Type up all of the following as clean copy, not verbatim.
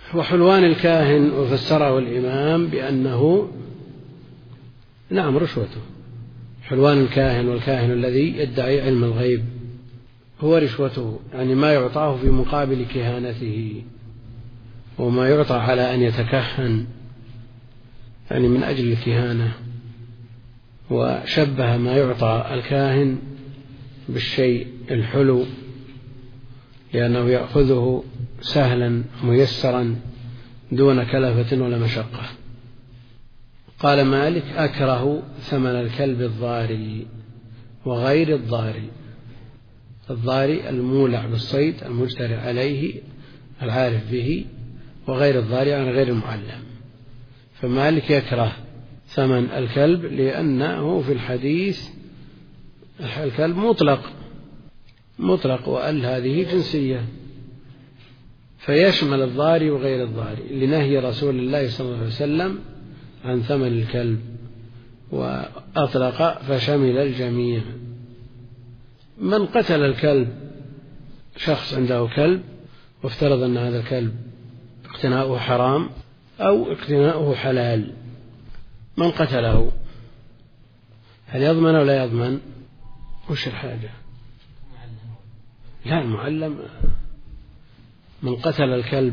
وحلوان الكاهن وفسره الإمام بأنه نعم رشوته. حلوان الكاهن والكاهن الذي يدعي علم الغيب هو رشوته، يعني ما يعطاه في مقابل كهانته، وما يعطى على أن يتكهن يعني من أجل الكهانة. وشبه ما يعطى الكاهن بالشيء الحلو لأنه يأخذه سهلا ميسرا دون كلفة ولا مشقة. قال مالك: أكره ثمن الكلب الضاري وغير الضاري. الضاري المولع بالصيد المجترئ عليه العارف به، وغير الضاري عن غير المعلم. فمالك يكره ثمن الكلب لأنه في الحديث الكلب مطلق وأل هذه جنسية، فيشمل الضاري وغير الضاري لنهي رسول الله صلى الله عليه وسلم عن ثمن الكلب، وأطلق فشمل الجميع. من قتل الكلب، شخص عنده كلب وافترض أن هذا الكلب اقتناؤه حرام أو اقتناؤه حلال، من قتله هل يضمن أو لا يضمن؟ وش الحاجة؟ لا، المعلم. من قتل الكلب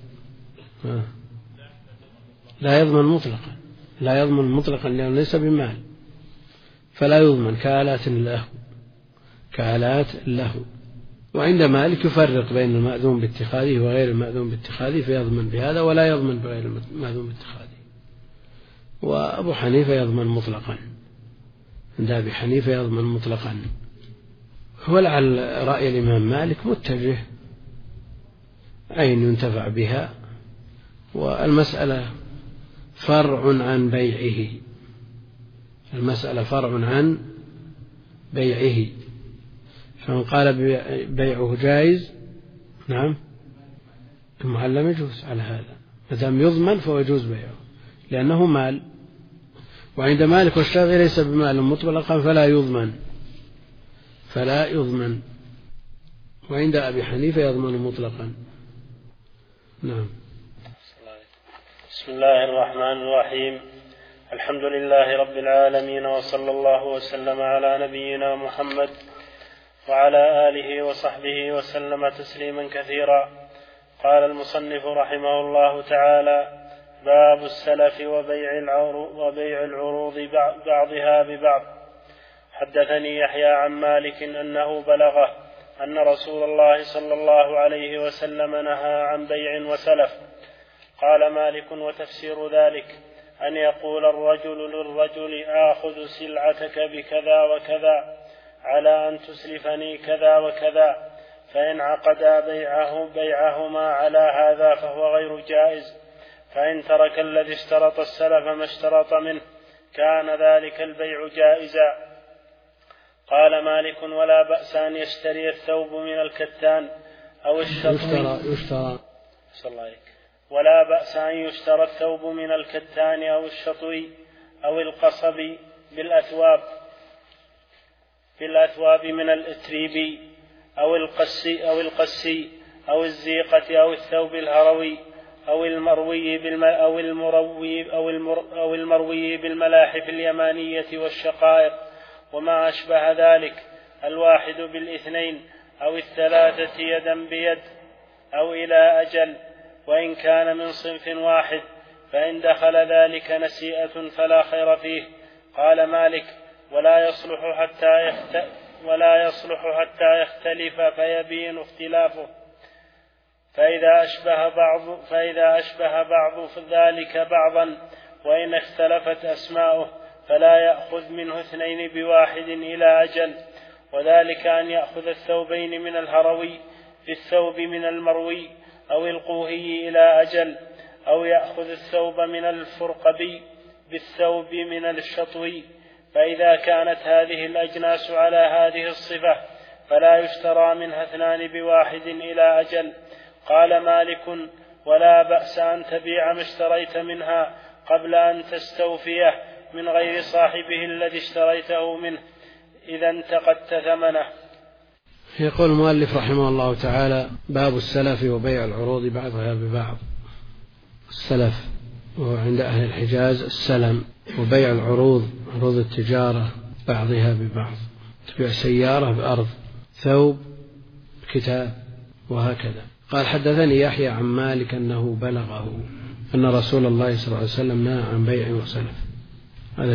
لا يضمن مطلقا لأنه ليس بمال، فلا يضمن كآلات له. وعند مالك يفرق بين المأذون باتخاذه وغير المأذون باتخاذه، فيضمن بهذا ولا يضمن بغير المأذون باتخاذه. وأبو حنيفة يضمن مطلقا، عند أبي حنيفة يضمن مطلقا. ولعل رأي الإمام مالك متجه أين ينتفع بها، والمسألة فرع عن بيعه. فمن قال بيعه جائز، نعم، المعلم يجوز على هذا، ما دام يضمن فهو يجوز بيعه لأنه مال. وعند مالك والشافعي ليس بمال مطلقا فلا يضمن. وعند أبي حنيفة يضمن مطلقا. نعم. بسم الله الرحمن الرحيم. الحمد لله رب العالمين، وصلى الله وسلم على نبينا محمد وعلى آله وصحبه وسلم تسليما كثيرا. قال المصنف رحمه الله تعالى: باب السلف وبيع العروض بعضها ببعض. حدثني يحيى عن مالك أنه بلغه أن رسول الله صلى الله عليه وسلم نهى عن بيع وسلف. قال مالك: وتفسير ذلك أن يقول الرجل للرجل: آخذ سلعتك بكذا وكذا على أن تسلفني كذا وكذا، فإن عقدا بيعهما على هذا فهو غير جائز، فإن ترك الذي اشترط السلف ما اشترط منه كان ذلك البيع جائزا. قال مالك: ولا بأس أن يشتري الثوب من الكتان أو الشطوي ولا بأس أن يشترى الثوب من الكتان أو الشطوي أو القصب بالأثواب من الإتريب أو القسي أو الزيقة أو الثوب الهروي أو المروي بالملاحف اليمانية والشقائق وما أشبه ذلك، الواحد بالاثنين أو الثلاثة يدا بيد أو إلى أجل، وإن كان من صنف واحد، فإن دخل ذلك نسيئة فلا خير فيه. قال مالك: ولا يصلح حتى يختلف فيبين اختلافه، فإذا أشبه بعض ذلك بعضا، وإن اختلفت أسماؤه فلا يأخذ منه اثنين بواحد إلى أجل، وذلك أن يأخذ الثوبين من الهروي بالثوب من المروي أو القوهي إلى أجل، أو يأخذ الثوب من الفرقبي بالثوب من الشطوي، فإذا كانت هذه الأجناس على هذه الصفة فلا يشترى منها اثنان بواحد إلى أجل. قال مالك: ولا بأس أن تبيع ما اشتريت منها قبل أن تستوفيه من غير صاحبه الذي اشتريته منه إذا انتقدت ثمنه. يقول المؤلف رحمه الله تعالى: باب السلف وبيع العروض بعضها ببعض. السلف وهو عند أهل الحجاز السلم، وبيع العروض، عروض التجارة بعضها ببعض، تبيع سيارة بأرض، ثوب كتاب، وهكذا. قال حدثني يحيى عن مالك أنه بلغه أن رسول الله صلى الله عليه وسلم نهى عن بيع وسلف. هذا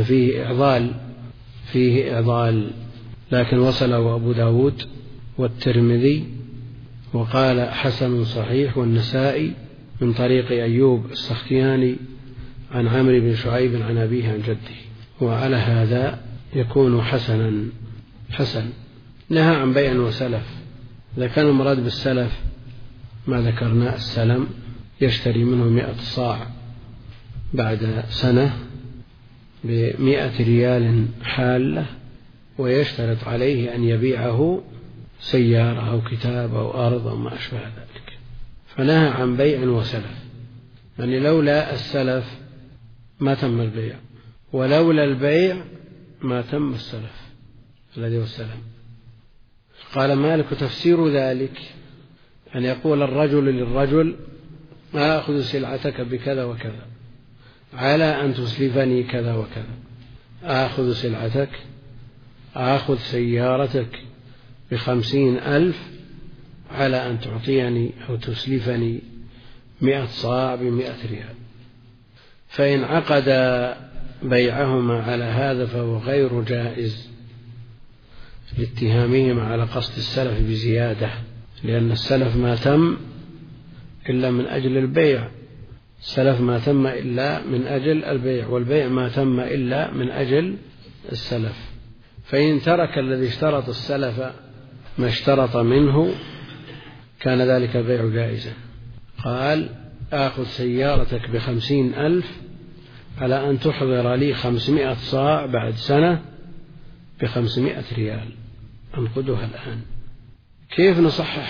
فيه إعضال، لكن وصله أبو داود والترمذي وقال حسن صحيح، والنسائي من طريق أيوب السختياني عن عمرو بن شعيب عن أبيه عن جده، وعلى هذا يكون حسن. نهى عن بيع وسلف. إذا كان المراد بالسلف ما ذكرنا السلم، يشتري منه 100 صاع بعد سنة ب100 ريال حالة، ويشترط عليه أن يبيعه سيارة أو كتاب أو أرض أو ما أشبه ذلك. فنهى عن بيع وسلف، يعني لولا السلف ما تم البيع، ولولا البيع ما تم السلف الذي هو السلم. قال مالك تفسير ذلك أن يقول الرجل للرجل آخذ سلعتك بكذا وكذا على أن تسلفني كذا وكذا، آخذ سلعتك، آخذ سيارتك ب50,000 على أن تعطيني أو تسلفني 100 صاع ب100 ريال. فإن عقد بيعهما على هذا فهو غير جائز لاتهامهما على قصد السلف بزيادة، لأن السلف ما تم إلا من أجل البيع، السلف ما تم إلا من أجل البيع، والبيع ما تم إلا من أجل السلف. فإن ترك الذي اشترط السلف ما اشترط منه كان ذلك البيع جائزا. قال آخذ سيارتك ب50,000 على أن تحضر لي 500 صاع بعد سنة ب500 ريال، أنقدها الآن. كيف نصحح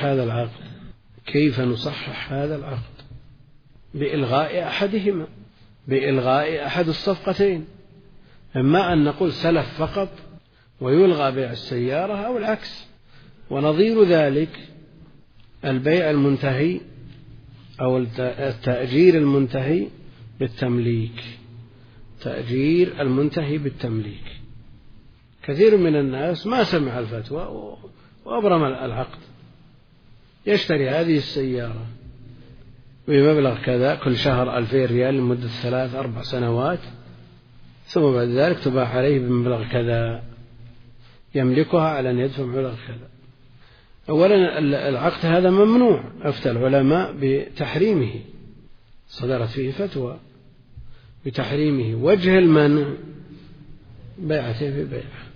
هذا العقد؟ بإلغاء أحدهما، بإلغاء أحد الصفقتين، إما أن نقول سلف فقط ويلغى بيع السيارة، أو العكس. ونظير ذلك البيع المنتهي أو التأجير المنتهي بالتمليك، تأجير المنتهي بالتمليك. كثير من الناس ما سمع الفتوى وأبرم العقد، يشتري هذه السيارة بمبلغ كذا كل شهر 2000 ريال لمدة 3-4 سنوات، ثم بعد ذلك تباع عليه بمبلغ كذا، يملكها على أن يدفع مبلغ كذا. أولا العقد هذا ممنوع، أفتى العلماء بتحريمه، صدرت فيه فتوى بتحريمه. وجه المنع بيعته في بيعه،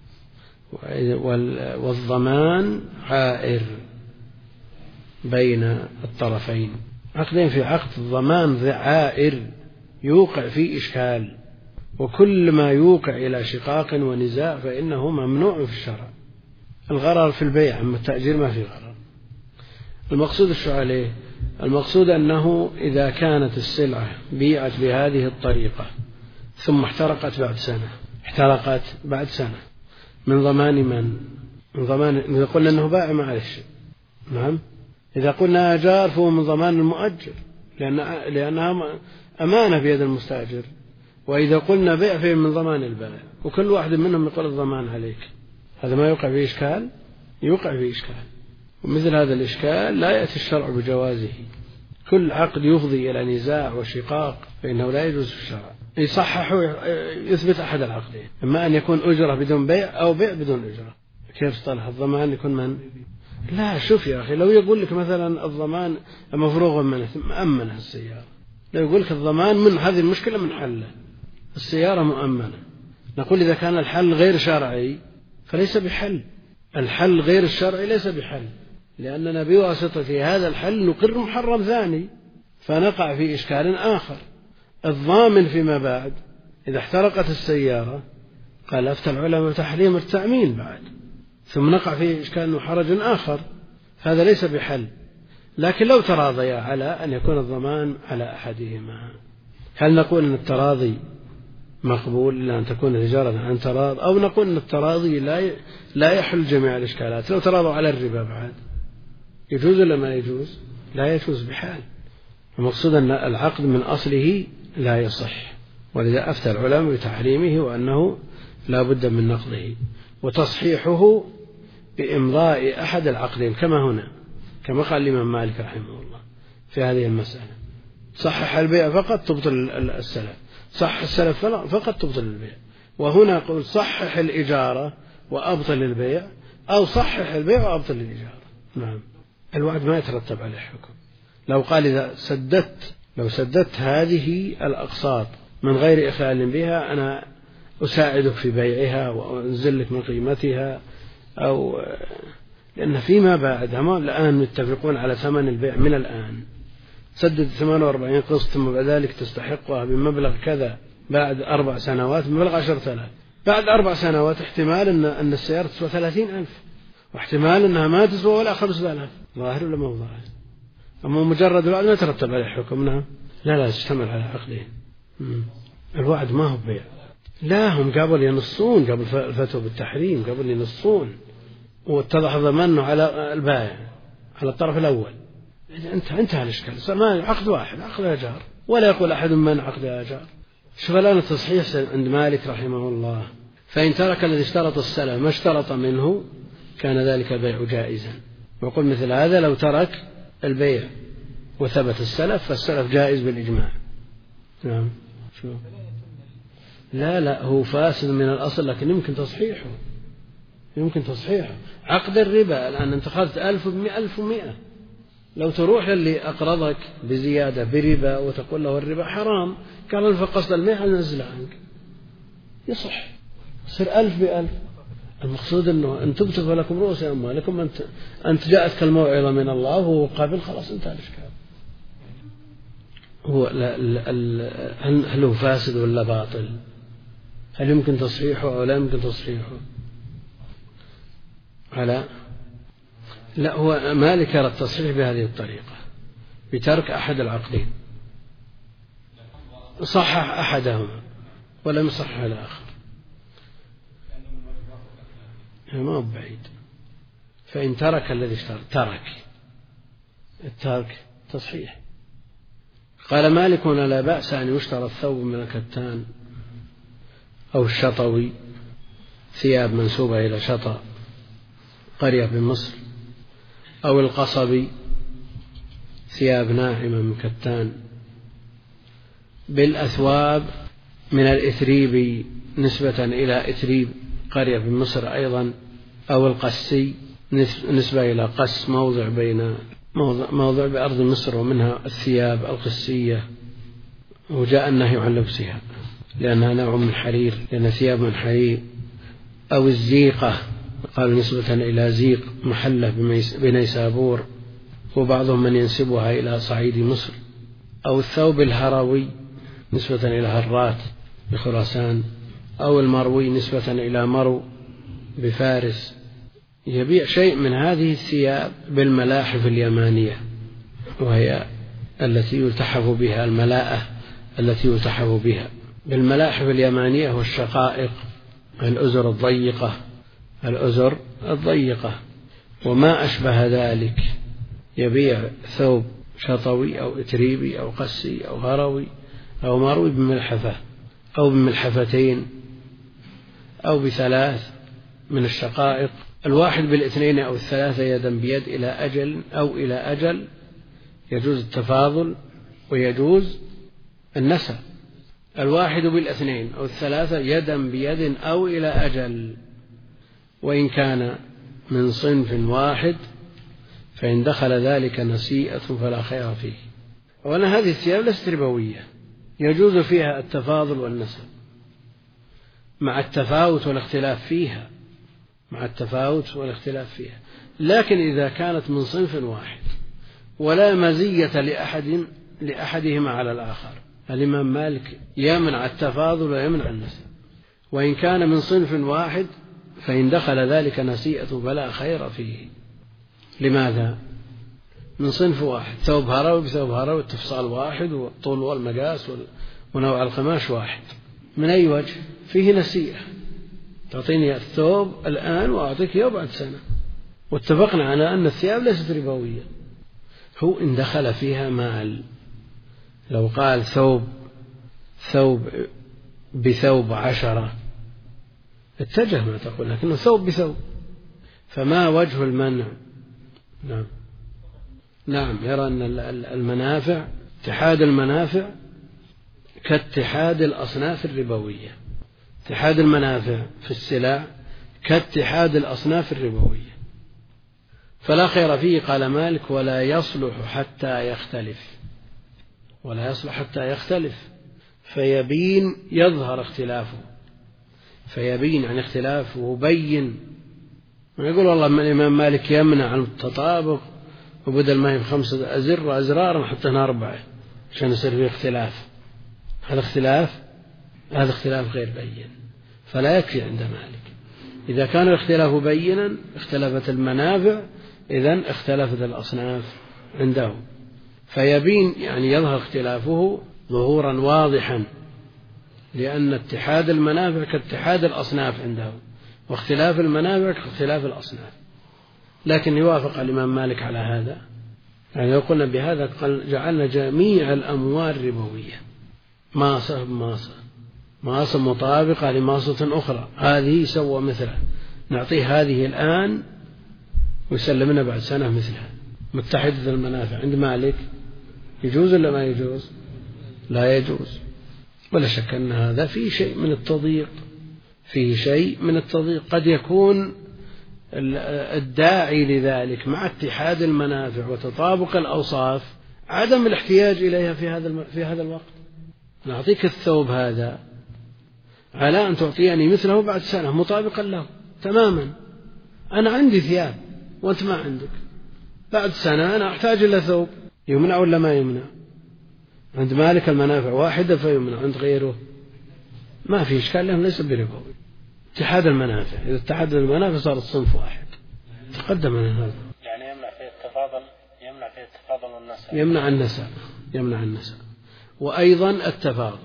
والضمان عائر بين الطرفين. عقدين في عقد، الضمان عائر يوقع فيه إشكال، وكل ما يوقع إلى شقاق ونزاع فإنه ممنوع في الشرع. الغرر في البيع، أما التأجير ما في غرر. المقصود الشو عليه؟ المقصود أنه إذا كانت السلعة بيعت بهذه الطريقة ثم احترقت بعد سنة، من ضمان من ضمان؟ إذا قلنا أنه بائع معلش، نعم. إذا قلنا أجار فهو من ضمان المؤجر، لأنها أمانة بيد المستأجر. وإذا قلنا بيع فيه من ضمان البائع، وكل واحد منهم يقول الضمان عليك، هذا ما يوقع فيه إشكال؟ يوقع فيه إشكال. ومثل هذا الإشكال لا يأتي الشرع بجوازه. كل عقد يفضي إلى نزاع وشقاق فإنه لا يجوز في الشرع. يصحح يثبت أحد العقدين، إما أن يكون أجرة بدون بيع أو بيع بدون أجرة. كيف صطلح الضمان يكون من؟ لا، شوف يا أخي، لو يقول لك مثلا الضمان مفروغ منه مأمنة السيارة، لو يقول لك الضمان من هذه المشكلة من حله، السيارة مؤمنة، نقول إذا كان الحل غير شرعي فليس بحل. الحل غير الشرعي ليس بحل، لأننا بواسطة هذا الحل نقر محرم ثاني، فنقع في إشكال آخر. الضامن فيما بعد إذا احترقت السيارة قال أفتى العلماء تحريم التأمين بعد، ثم نقع في إشكال وحرج آخر، فهذا ليس بحل. لكن لو تراضيا على أن يكون الضمان على أحدهما، هل نقول أن التراضي مقبول إلا أن تكون تجارة عن تراض، أو نقول أن التراضي لا يحل جميع الإشكالات؟ لو تراضوا على الربا بعد يجوز ولا ما يجوز؟ لا يجوز بحال. المقصود أن العقد من أصله لا يصح، ولذا أفتى العلماء بتحريمه وأنه لا بد من نقضه وتصحيحه بإمضاء أحد العقدين، كما هنا كما قال الإمام مالك رحمه الله في هذه المسألة: صحح البيع فقط تبطل السلف، صحح السلف فقط تبطل البيع. وهنا قل صحح الإجارة وأبطل البيع، أو صحح البيع وأبطل الإجارة. نعم، الوعد ما يترتب عليه حكم. لو قال إذا سددت هذه الأقساط من غير إخلال بها أنا أساعدك في بيعها وأنزل لك من قيمتها، أو لأن فيما بعد الآن متفقون على ثمن البيع من الآن، سدد 48 قسط ثم بعد ذلك تستحقها بمبلغ كذا، بعد 4 سنوات بمبلغ 10,000. بعد 4 سنوات احتمال أن السيارة تسوى 30,000، واحتمال أنها ما تسوى ولا 5,000. ظاهر ولا مو ظاهر؟ أما مجرد الوعد ما يترتب عليه حكم. نعم، لا تشتمل على عقدين. الوعد ما هو بيع. لا، هم قبل ينصون، قبل الفتوى بالتحريم قبل ينصون، واتضح ضمانه على البائع على الطرف الأول. انتهى الإشكال، صار ما عقد واحد، عقد أجار، ولا يقول أحد من عقد أجار. شوف الآن التصحيح عند مالك رحمه الله: فإن ترك الذي اشترط السلف ما اشترط منه كان ذلك البيع جائزا. وقل مثل هذا لو ترك البيع وثبت السلف فالسلف جائز بالإجماع. نعم. شو؟ لا هو فاسد من الأصل، لكن يمكن تصحيحه. عقد الربا الآن أنت أخذت 1,100، لو تروح اللي أقرضك بزيادة بربا وتقول له الربا حرام، قال أنا فقصت 100 نزله عنك، يصح، يصير 1000 ب1000. المقصود أنه أن تبتغوا لكم رؤوس أموالكم، أنت جاءتك الموعظة من الله وهو قابل، خلاص انتهى الإشكال. هو هل هو فاسد ولا باطل؟ هل يمكن تصحيحه أو لا يمكن تصحيحه؟ لا، هو مالك يرى التصحيح بهذه الطريقة، بترك أحد العقدين، صحح أحدهما ولم يصحح الآخر، ما هو بعيد. فإن ترك الذي اشترط، الترك تصحيح. قال مالك: لا بأس أن يشترى الثوب من الكتان أو الشطوي، ثياب منسوبة إلى شطا قرية بمصر، أو القصبي، ثياب ناعمة من كتان، بالأثواب من الإثريب نسبة إلى إثريب قرية بمصر أيضا، أو القسي نسبة إلى قس موضع بأرض مصر، ومنها الثياب القسية، وجاء النهي عن لبسها لأنها نوع من حرير، لأن ثياب من حرير. أو الزيقة، قالوا نسبة إلى زيق محلة بنيسابور، وبعضهم من ينسبها إلى صعيد مصر. أو الثوب الهروي نسبة إلى هرات بخراسان، أو المروي نسبة إلى مرو بفارس. يبيع شيء من هذه الثياب بالملاحف اليمانية، وهي التي يلتحف بها، الملاءة التي يلتحف بها بالملاحف اليمانية، والشقائق، الأزر الضيقة وما أشبه ذلك. يبيع ثوب شطوي أو إتريبي أو قسي أو هروي أو مروي بملحفة أو بملحفتين أو ب3 من الشقائق، الواحد بال2 أو 3 يدا بيد إلى أجل أو إلى أجل، يجوز التفاضل ويجوز النسب. الواحد بال2 أو 3 يدا بيد أو إلى أجل، وإن كان من صنف واحد فإن دخل ذلك نسيئة فلا خير فيه. وأنا هذه الثياب ليست ربوية، يجوز فيها التفاضل والنسب مع التفاوت والاختلاف فيها، لكن إذا كانت من صنف واحد ولا مزية لأحدهما على الآخر، الإمام مالك يمنع التفاضل ويمنع النسب. وإن كان من صنف واحد فإن دخل ذلك نسيئة فلا خير فيه. لماذا؟ من صنف واحد، ثوب هروي بثوب هروي، التفصال واحد، والطول والمقاس ونوع القماش واحد، من أي وجه؟ فيه نسيئة، تعطيني الثوب الآن وأعطيك إياه بعد سنة، واتفقنا على أن الثياب ليست ربوية. هو إن دخل فيها مال لو قال ثوب بثوب 10 اتجه ما تقول، لكنه ثوب بثوب، فما وجه المنع؟ نعم يرى أن المنافع، اتحاد المنافع كاتحاد الأصناف الربوية، اتحاد المنافع في السلع كاتحاد الأصناف الربوية، فلا خير فيه. قال مالك ولا يصلح حتى يختلف، ولا يصلح حتى يختلف، فيبين يظهر اختلافه، فيبين عن اختلافه بين. يقول والله الإمام مالك يمنع عن التطابق، وبدل ما هي 5 أزرار حطينا 4 عشان يصير فيه اختلاف. هذا اختلاف غير بين، فلا يكفي عند مالك. إذا كان الاختلاف بينا اختلفت المنافع، إذن اختلفت الأصناف عنده، فيبين يعني يظهر اختلافه ظهورا واضحا، لأن اتحاد المنافع كاتحاد الأصناف عنده، واختلاف المنافع كاختلاف الأصناف. لكن يوافق الإمام مالك على هذا، يعني لو قلنا بهذا جعلنا جميع الأموال ربوية، ماصة ماصة مطابقة لماصة أخرى، هذه سوى مثلها، نعطيه هذه الآن ويسلمنا بعد سنة مثلها، متحدة المنافع. عند مالك يجوز ولا ما يجوز؟ لا يجوز. ولا شك أن هذا فيه شيء من التضييق، قد يكون الداعي لذلك مع اتحاد المنافع وتطابق الأوصاف عدم الاحتياج إليها في هذا الوقت. نعطيك الثوب هذا على أن تعطيني مثله بعد سنة مطابقا له تماما. أنا عندي ثياب وأنت ما عندك، بعد سنة أنا أحتاج إلى ثوب، يمنع ولا ما يمنع؟ عند مالك المنافع واحدة فيمنع، عند غيره ما في إشكال، لهم ليس بربوي. اتحاد المنافع، إذا اتحاد المنافع صار الصنف واحد. تقدم من هذا يعني يمنع في التفاضل والنسب، يمنع النسب وأيضا التفاضل.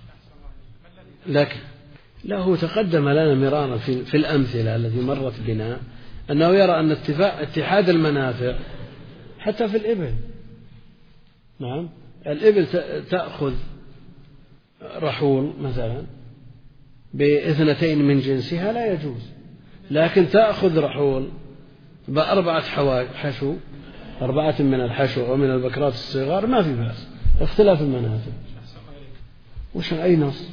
لكن له تقدم لنا مرارا في الأمثلة التي مرت بنا أنه يرى أن اتحاد المنافع حتى في الإبل. نعم، الإبل تأخذ رحول مثلا ب2 من جنسها لا يجوز، لكن تأخذ رحول ب4 حشو، 4 من الحشو ومن البكرات الصغار ما في بأس. اختلاف المنافع وش أي نص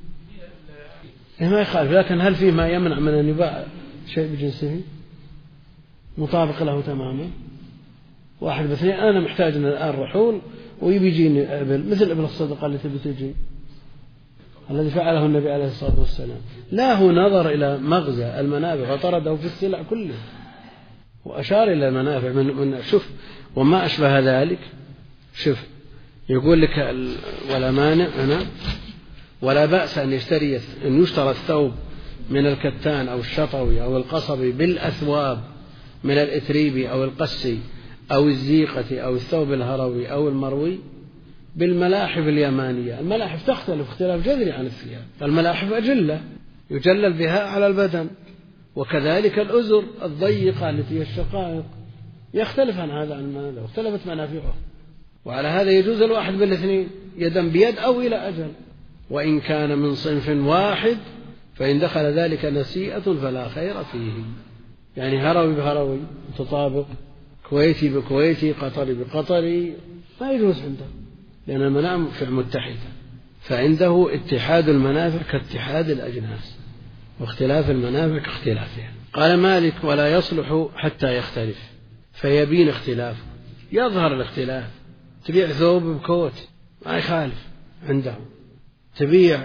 ما يخالف، لكن هل فيه ما يمنع من أن يباع شيء بجنسه مطابق له تماما؟ 1 ب2 أنا محتاج الآن رحول ويجيني إبل مثل إبل الصدقة التي بتجي الذي فعله النبي عليه الصلاة والسلام. لا هو نظر إلى مغزى المنافع وطرده في السلع كله وأشار إلى المنافع من شوف وما أشبه ذلك. شوف يقول لك ولا مانع هنا ولا بأس أن يشترى الثوب من الكتان أو الشطوي أو القصبي بالأثواب من الإتريبي أو القسي أو الزيقة أو الثوب الهروي أو المروي بالملاحف اليمانية. الملاحف تختلف اختلاف جذري عن الثياب، الملاحف أجلة يجلل بها على البدن، وكذلك الأزر الضيقة التي هي الشقائق يختلف عن هذا عن هذا واختلفت منافعه. وعلى هذا يجوز الواحد بالاثنين يدا بيد أو إلى أجل، وإن كان من صنف واحد فإن دخل ذلك نسيئة فلا خير فيه. يعني هروي بهروي متطابق، كويتي بكويتي، قطري بقطري ما يجوز عنده، لأن المنافع متحدة. فعنده اتحاد المنافع كاتحاد الأجناس واختلاف المنافع كاختلافها. قال مالك ولا يصلح حتى يختلف، فيبين اختلافه، يظهر الاختلاف. تبيع ثوب بكوت ما يخالف عنده، تبيع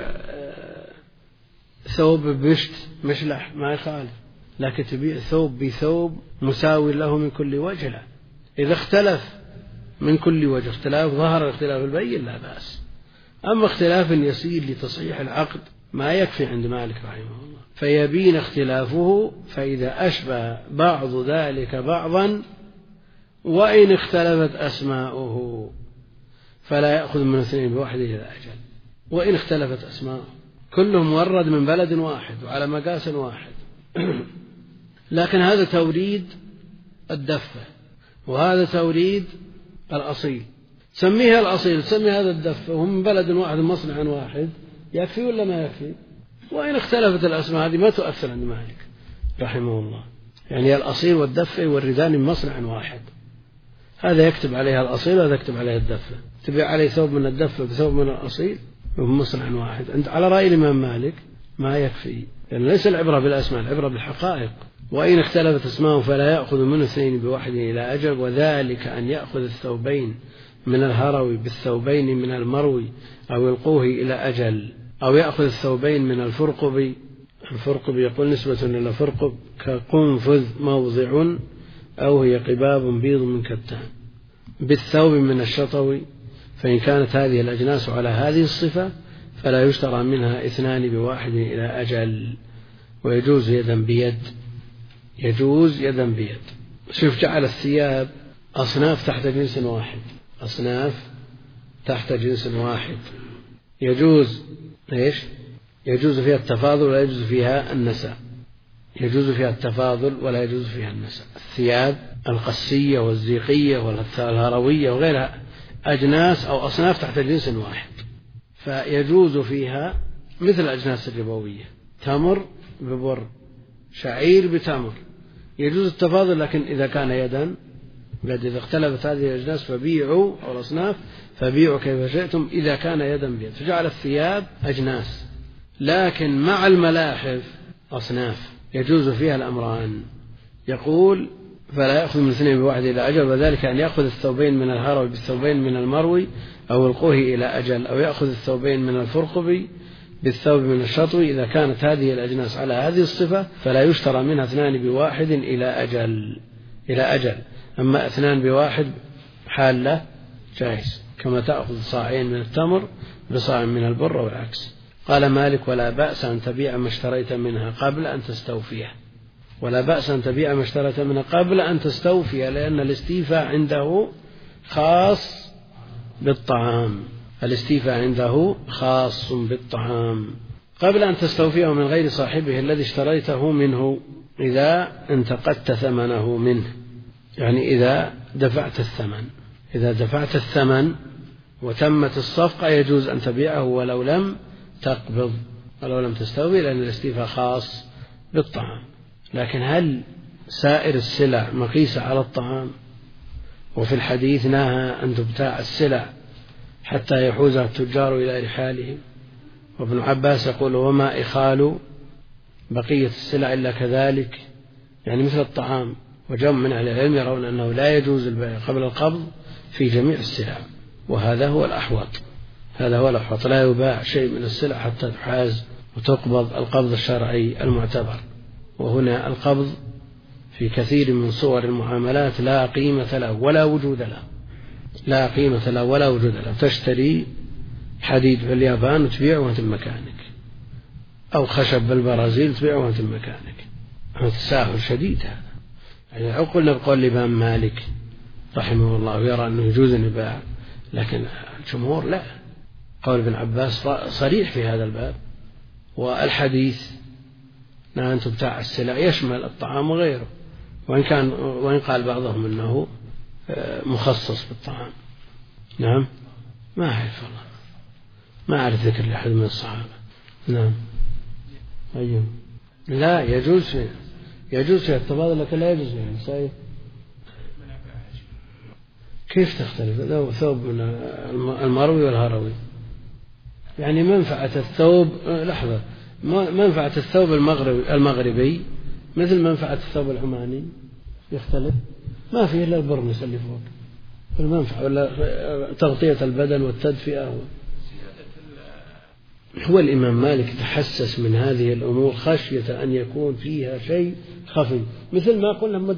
ثوب بمشت مشلح ما يخالف، لكن تبيع ثوب بثوب مساوي له من كل وجه لا. إذا اختلف من كل وجه اختلاف ظهر الاختلاف البين لا بأس. أما اختلاف يسير لتصحيح العقد ما يكفي عند مالك رحمه الله، فيبين اختلافه. فإذا أشبه بعض ذلك بعضا وإن اختلفت أسماؤه فلا يأخذ من 2 بواحد إلى أجل. وإن اختلفت أسماؤه كلهم مورد من بلد واحد وعلى مقاس واحد لكن هذا توريد الدفة وهذا توريد الأصيل، سميها الأصيل سمي هذا الدف وهم من بلد واحد مصنع واحد، يكفي ولا ما يكفي؟ وإن اختلفت الأسماء هذه ما تؤثر عند مالك رحمه الله. يعني الأصيل والدف والردان من مصنع واحد، هذا يكتب عليها الأصيل وهذا يكتب عليها الدفة، تبيع عليه ثوب من الدفة بثوب من الأصيل ومن مصنع واحد. أنت على رأي الإمام مالك ما يكفي، لأن ليس العبرة بالأسماء، العبرة بالحقائق. وإن اختلفت اسماء فلا يأخذ من اثنين بواحد إلى أجل، وذلك أن يأخذ الثوبين من الهروي بالثوبين من المروي أو يلقوه إلى أجل، أو يأخذ الثوبين من الفرقب. الفرقب يقول نسبة إلى فرقب كقنفذ موضع أو هي قباب بيض من كتان، بالثوب من الشطوي، فإن كانت هذه الأجناس على هذه الصفة فلا يشترى منها اثنان بواحد إلى أجل، ويجوز يدا بيد. يجوز يدا بيد. شوف جعل الثياب أصناف تحت جنس واحد، أصناف تحت جنس واحد، يجوز إيش؟ يجوز فيها التفاضل ولا يجوز فيها النساء، يجوز فيها التفاضل ولا يجوز فيها النساء. الثياب القسية والزيقية والهروية وغيرها أجناس أو أصناف تحت جنس واحد، فيجوز فيها مثل الأجناس الربوية، تمر ببر، شعير بتمر، يجوز التفاضل، لكن إذا كان يدا بيد. إذا اختلفت هذه الأجناس فبيعوا أو الأصناف فبيعوا كيف شئتم إذا كان يدا بيد. فجعل الثياب أجناس، لكن مع الملاحف أصناف يجوز فيها الأمران. يقول فلا يأخذ من اثنين بواحد إلى أجل، وذلك أن يأخذ الثوبين من الهروي بالثوبين من المروي أو يلقوه إلى أجل، أو يأخذ الثوبين من الفرقب بالثوب من الشطوي. إذا كانت هذه الأجناس على هذه الصفة فلا يشترى منها اثنان بواحد إلى أجل. أما اثنان بواحد حالة جائز، كما تأخذ صاعين من التمر بصاع من البر والعكس. قال مالك ولا بأس أن تبيع ما اشتريت منها قبل أن تستوفيه، ولا بأس أن تبيع ما اشتريت منها قبل أن تستوفيه، لأن الاستيفاء عنده خاص بالطعام، الاستيفاء عنده خاص بالطعام. قبل أن تستوفيه من غير صاحبه الذي اشتريته منه إذا انتقدت ثمنه منه، يعني إذا دفعت الثمن، إذا دفعت الثمن وتمت الصفقة يجوز أن تبيعه ولو لم تقبض ولو لم تستوفي، لأن الاستيفاء خاص بالطعام. لكن هل سائر السلع مقيسة على الطعام؟ وفي الحديث نهى أن تبتاع السلع حتى يحوزها التجار إلى رحالهم. وابن عباس يقول وما إخال بقية السلع إلا كذلك، يعني مثل الطعام. وجمع من أهل العلم يرون أنه لا يجوز البيع قبل القبض في جميع السلع، وهذا هو الأحوط، هذا هو الأحوط. لا يباع شيء من السلع حتى تحاز وتقبض القبض الشرعي المعتبر. وهنا القبض في كثير من صور المعاملات لا قيمة له ولا وجود له، لا قيمة له ولا وجود له. تشتري حديد في اليابان وتبيعه وانت بمكانك، أو خشب بالبرازيل تبيعه وانت بمكانك. تساهل شديد هذا. يعني لو قلنا بقول الإمام مالك رحمه الله يرى أنه يجوز النباع، لكن الجمهور لا. قول ابن عباس صريح في هذا الباب، والحديث أن تبتاع السلع يشمل الطعام وغيره، وإن قال بعضهم أنه مخصص بالطعام. نعم ما أعرف والله، ما أعرف ذكر لأحد من الصحابة. نعم أيوه لا يجوز فيها التفاضل، لكن لا يجوز فيها. كيف تختلف؟ ثوب من المروي والهروي، يعني منفعة الثوب لحظة، منفعة الثوب المغربي مثل منفعة الثوب العماني يختلف؟ ما فيه إلا البرنس اللي فوق المنفعة، ولا تغطية البدن والتدفئة. هو الإمام مالك تحسس من هذه الأمور خشية أن يكون فيها شيء خفي، مثل ما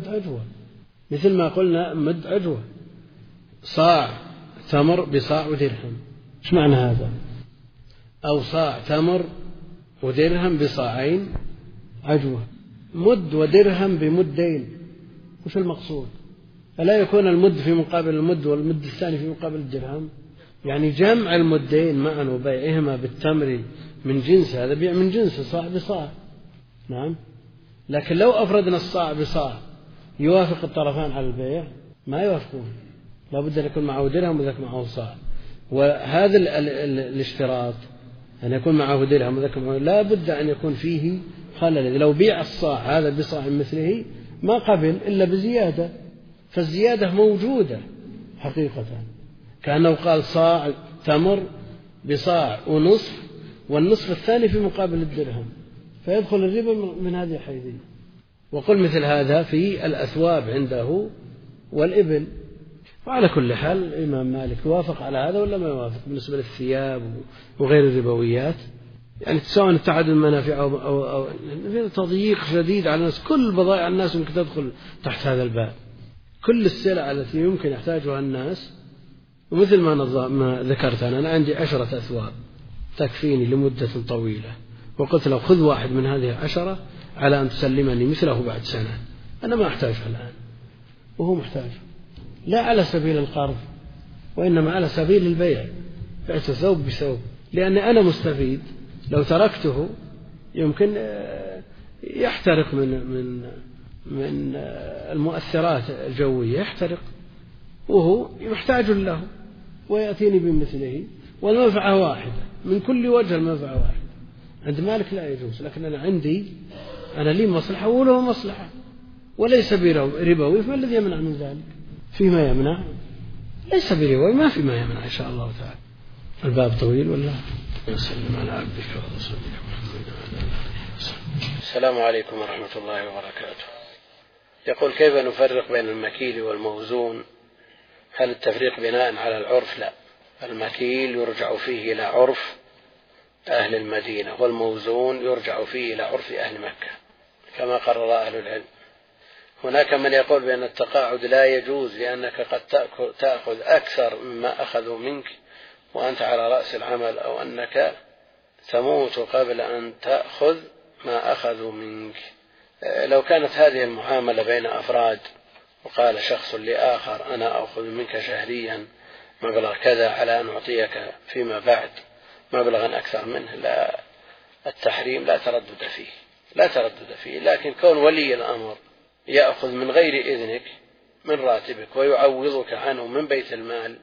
قلنا مد عجوة، صاع تمر بصاع ودرهم، ايش معنى هذا؟ أو صاع تمر ودرهم بصاعين عجوة، مد ودرهم بمدين، وش المقصود؟ ألا يكون المد في مقابل المد والمد الثاني في مقابل الدرهم؟ يعني جمع المدين معا وبيعهما بالتمر من جنس، هذا بيع من جنس صاع بصاع. نعم، لكن لو أفردنا الصاع بصاع يوافق الطرفان على البيع ما يوافقون، لا بد أن يكون معه درهم وذاك معه صاع. وهذا الاشتراط أن يكون معه درهم وذاك معه لا بد أن يكون فيه خلل. لو بيع الصاع هذا بصاع مثله ما قبل إلا بزيادة، فالزيادة موجودة حقيقة، كأنه قال صاع تمر بصاع ونصف، والنصف الثاني في مقابل الدرهم، فيدخل الربا من هذه الحيثية. وقل مثل هذا في الأثواب عنده والإبل. وعلى كل حال الإمام مالك يوافق على هذا ولا ما يوافق بالنسبة للثياب وغير الربويات؟ يعني سواء تعدد المنافع أو تضييق شديد على الناس. كل بضائع الناس ممكن تدخل تحت هذا الباب، كل السلع التي يمكن يحتاجها الناس. ومثل ما ذكرت أنا عندي 10 أثواب تكفيني لمدة طويلة، وقلت له خذ واحد من هذه 10 على أن تسلمني مثله بعد سنة، أنا ما أحتاجها الآن وهو محتاج، لا على سبيل القرض وإنما على سبيل البيع، بعت ثوب بثوب، لأن أنا مستفيد. لو تركته يمكن يحترق من المؤثرات الجوية، يحترق وهو محتاج له ويأتيني بمثله، والمنفعة واحدة من كل وجه، المنفعة واحدة. عند مالك لا يجوز، لكن أنا لي مصلحة وله مصلحة وليس بربوي، فما الذي يمنع من ذلك؟ فيما يمنع ليس بربوي، ما في ما يمنع إن شاء الله تعالى. الباب طويل ولا؟ وسلم على عبدك ورسولك محمد وعلى آله وصحبه. السلام عليكم ورحمة الله وبركاته. يقول كيف نفرق بين المكيل والموزون؟ هل التفريق بناء على العرف؟ لا، المكيل يرجع فيه إلى عرف أهل المدينة، والموزون يرجع فيه إلى عرف أهل مكة كما قرر أهل العلم. هناك من يقول بأن التقاعد لا يجوز لأنك قد تأخذ أكثر مما أخذوا منك وأنت على رأس العمل، أو أنك تموت قبل أن تأخذ ما أخذوا منك. لو كانت هذه المعاملة بين أفراد وقال شخص لآخر أنا أخذ منك شهريا مبلغ كذا على أن أعطيك فيما بعد مبلغا أكثر منه، لا، التحريم لا تردد فيه. لكن كون ولي الأمر يأخذ من غير إذنك من راتبك ويعوضك عنه من بيت المال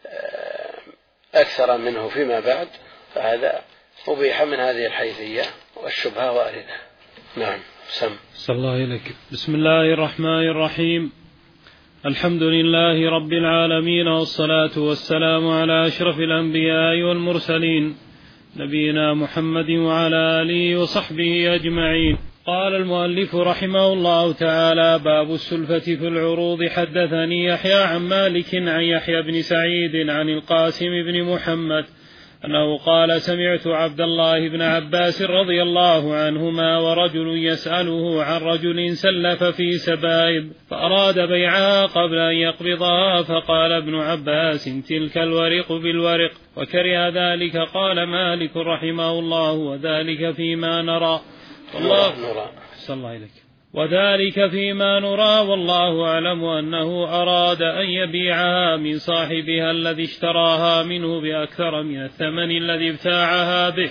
أكثر منه فيما بعد، فهذا مبيح من هذه الحيثية، والشبهة واردة. نعم. صلى الله عليك. بسم الله الرحمن الرحيم. الحمد لله رب العالمين، والصلاة والسلام على أشرف الأنبياء والمرسلين نبينا محمد وعلى آله وصحبه أجمعين. قال المؤلف رحمه الله تعالى: باب السلفة في العروض. حدثني يحيى عن مالك عن يحيى بن سعيد عن القاسم بن محمد أنه قال: سمعت عبد الله بن عباس رضي الله عنهما ورجل يسأله عن رجل سلف في سبائب فأراد بيعها قبل أن يقبضها، فقال ابن عباس: تلك الورق بالورق، وكره ذلك. قال مالك رحمه الله: وذلك فيما نرى وذلك فيما نرى والله أعلم أنه أراد أن يبيعها من صاحبها الذي اشتراها منه بأكثر من الثمن الذي ابتاعها به،